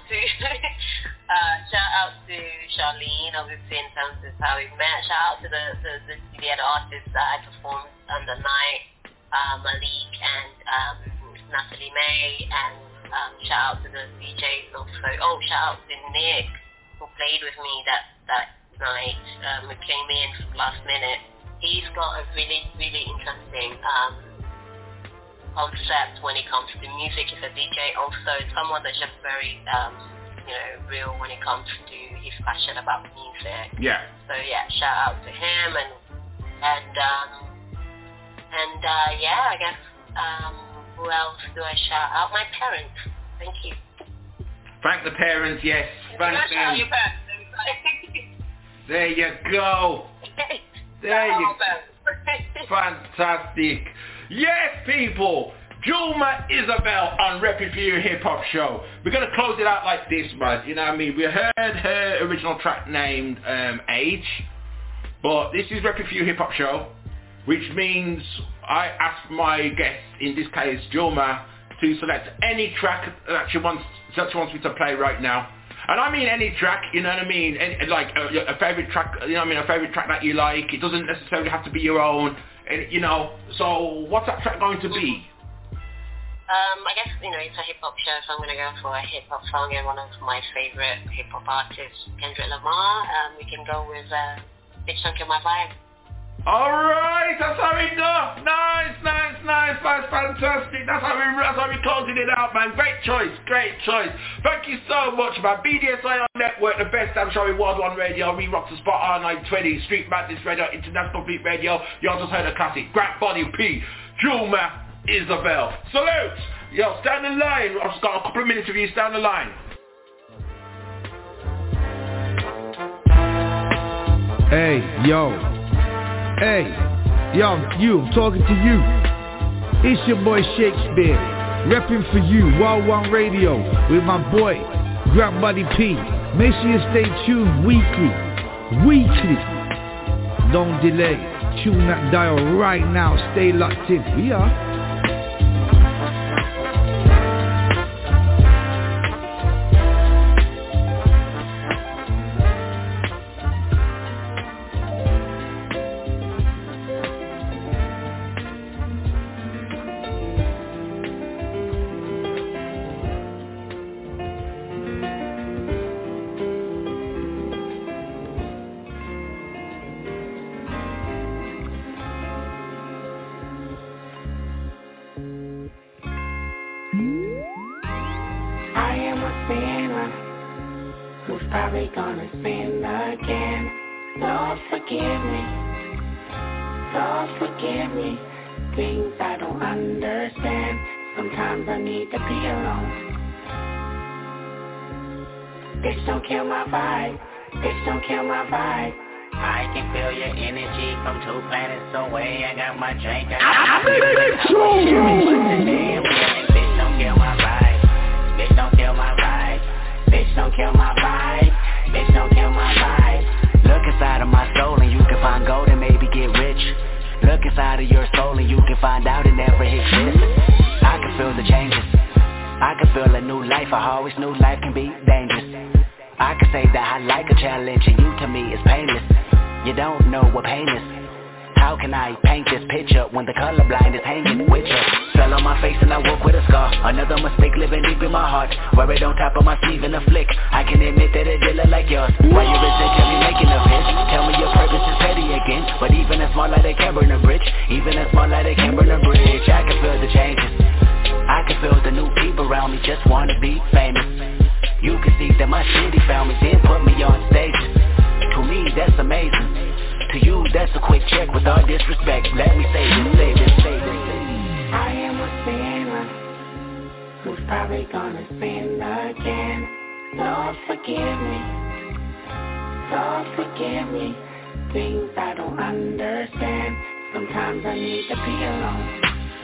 out to Charlene, obviously, in terms of how we met. Shout out to the other artists that I performed on the night, Malik and Natalie May, and shout out to the DJs also. Oh, shout out to Nick, who played with me that night, who came in last minute. He's got a really, really interesting concept when it comes to music. He's a DJ also, someone that's just very, real when it comes to his passion about music. Yeah. So yeah, shout out to him, and I guess, who else do I shout out? My parents. Thank you. Thank the parents, yes. Thank them. Shout out your parents. There you go. There you go. Fantastic. Yes, people. Joma Isabel on Reppin' For You Hip Hop Show. We're going to close it out like this, man. You know what I mean? We heard her original track named Age. But this is Reppin' For You Hip Hop Show, which means I ask my guest, in this case Joma, to select any track that she wants me to play right now. And I mean any track, you know what I mean? Like a favorite track, you know what I mean? A favorite track that you like. It doesn't necessarily have to be your own, you know. So what's that track going to be? I guess, it's a hip-hop show, so I'm going to go for a hip-hop song, and one of my favorite hip-hop artists, Kendrick Lamar. We can go with Bitch Don't Kill My Vibe. Alright, that's how we go. Nice, fantastic. That's how we closing it out, man. Great choice. Thank you so much, man. BDSI Network, the best damn show in World One Radio. We rock the spot R920, Street Madness Radio, International Beat Radio. You all just heard a classic. Grant Body P, Joma Isabel. Salute. Yo, stand in line. I've just got a couple of minutes of you. Stand in line. Hey, yo, you, I'm talking to you. It's your boy Shakespeare, repping for you, Wild One Radio, with my boy, Grab Buddy P. Make sure you stay tuned weekly. Don't delay. Tune that dial right now. Stay locked in. We are. Look inside of my soul and you Look inside of your soul and you can find out it never exists. I can feel the changes. I can feel a new life. I always knew life can be dangerous. I can say that I like a challenge and you to me is painless. You don't know what pain is. How can I paint this picture when the colorblind is hanging with you? Fell on my face and I woke with a scar. Another mistake living deep in my heart. Wear it on top of my sleeve in a flick. I can admit that it did look like yours. Why you resent me making a pitch? Tell me your purpose is petty again. But even a small light they can burn a bridge. Even a small light they can burn a bridge. I can feel the changes. I can feel the new people around me just wanna be famous. You can see that my city found me, then put me on stages. To me that's amazing. To you, that's a quick check with all disrespect. Let me say this, say this, say this. I am a sinner who's probably gonna sin again. Lord, forgive me. Lord, forgive me. Things I don't understand. Sometimes I need to be alone.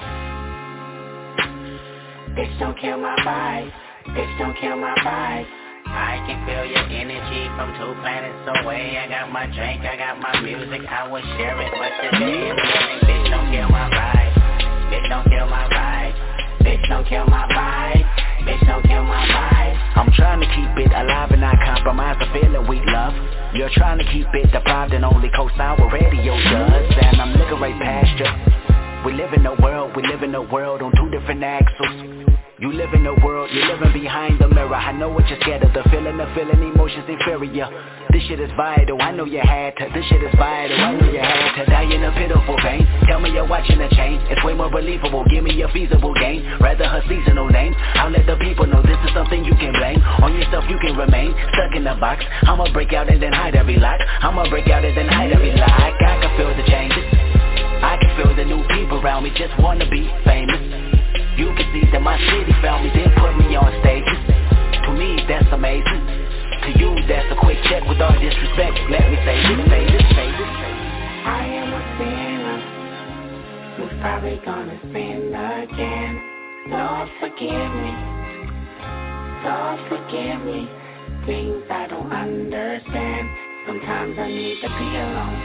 Bitch, don't kill my vibe. Bitch, don't kill my vibe. I can feel your energy from 2 planets away. I got my drink, I got my music, I would share it, but today I'm feeling, bitch, don't kill my vibe. Bitch, don't kill my vibe. Bitch, don't kill my vibe. Bitch, don't kill my vibe. I'm trying to keep it alive and not compromise the feeling we love. You're trying to keep it deprived and only co-sign what radio does. And I'm looking right past you. We live in a world on 2 different axles. You live in the world, you're living behind the mirror. I know what you're scared of, the feeling, emotions inferior. This shit is vital, I know you had to. This shit is vital, I know you had to. Die in a pitiful pain, tell me you're watching a change. It's way more believable, give me a feasible gain. Rather her seasonal name, I'll let the people know this is something you can blame. On yourself you can remain, stuck in the box. I'ma break out and then hide every lock. I'ma break out and then hide every lock. I can feel the changes. I can feel the new people around me just wanna be famous. You can see that my city found me, then put me on stages. To me, that's amazing. To you, that's a quick check with all disrespect. Let me say this, say this, say this. I am a sinner who's probably gonna sin again. Lord, forgive me. Lord, forgive me. Things I don't understand. Sometimes I need to be alone.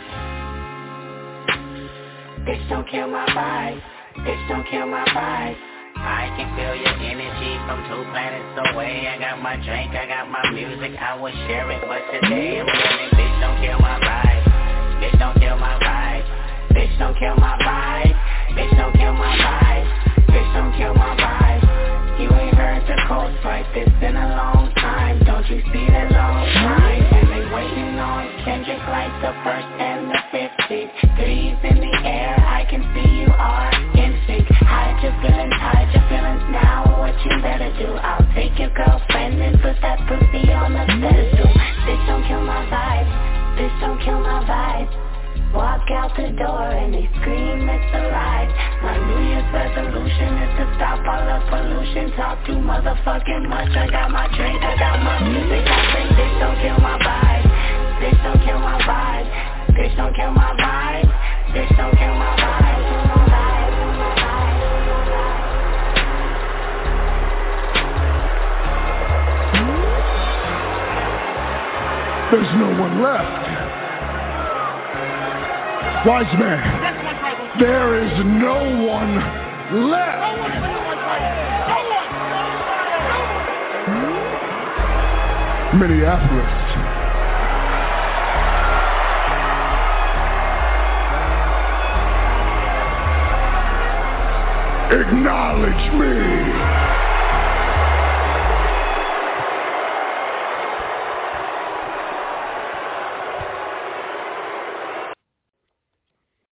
Bitch, don't kill my vibe. Bitch, don't kill my vibe. I can feel your energy from 2 planets away. I got my drink, I got my music, I would share it, but today I'm feeling, bitch, don't kill my vibe. Bitch, don't kill my vibe. Bitch, don't kill my vibe. Bitch, don't kill my vibe. Bitch, don't kill my vibe. You ain't heard the coast like this in a long time. Don't you see the long time? And they waiting on Kendrick like the 1st and the 15th. Threes in the air, I can see you are in sync. Hide your feelings now. What you better do? I'll take your girlfriend and put that pussy on the pedestal. Bitch, don't kill my vibe. Bitch, don't kill my vibe. Walk out the door and they scream it's a lie. My New Year's resolution is to stop all the pollution. Talk too motherfucking much. I got my drink, I got my music. I say bitch, don't kill my vibe. Bitch, don't kill my vibe. Bitch, don't kill my vibe. Bitch, don't kill my vibe. There's no one left. Wise man, there is no one left. Minneapolis. Acknowledge me.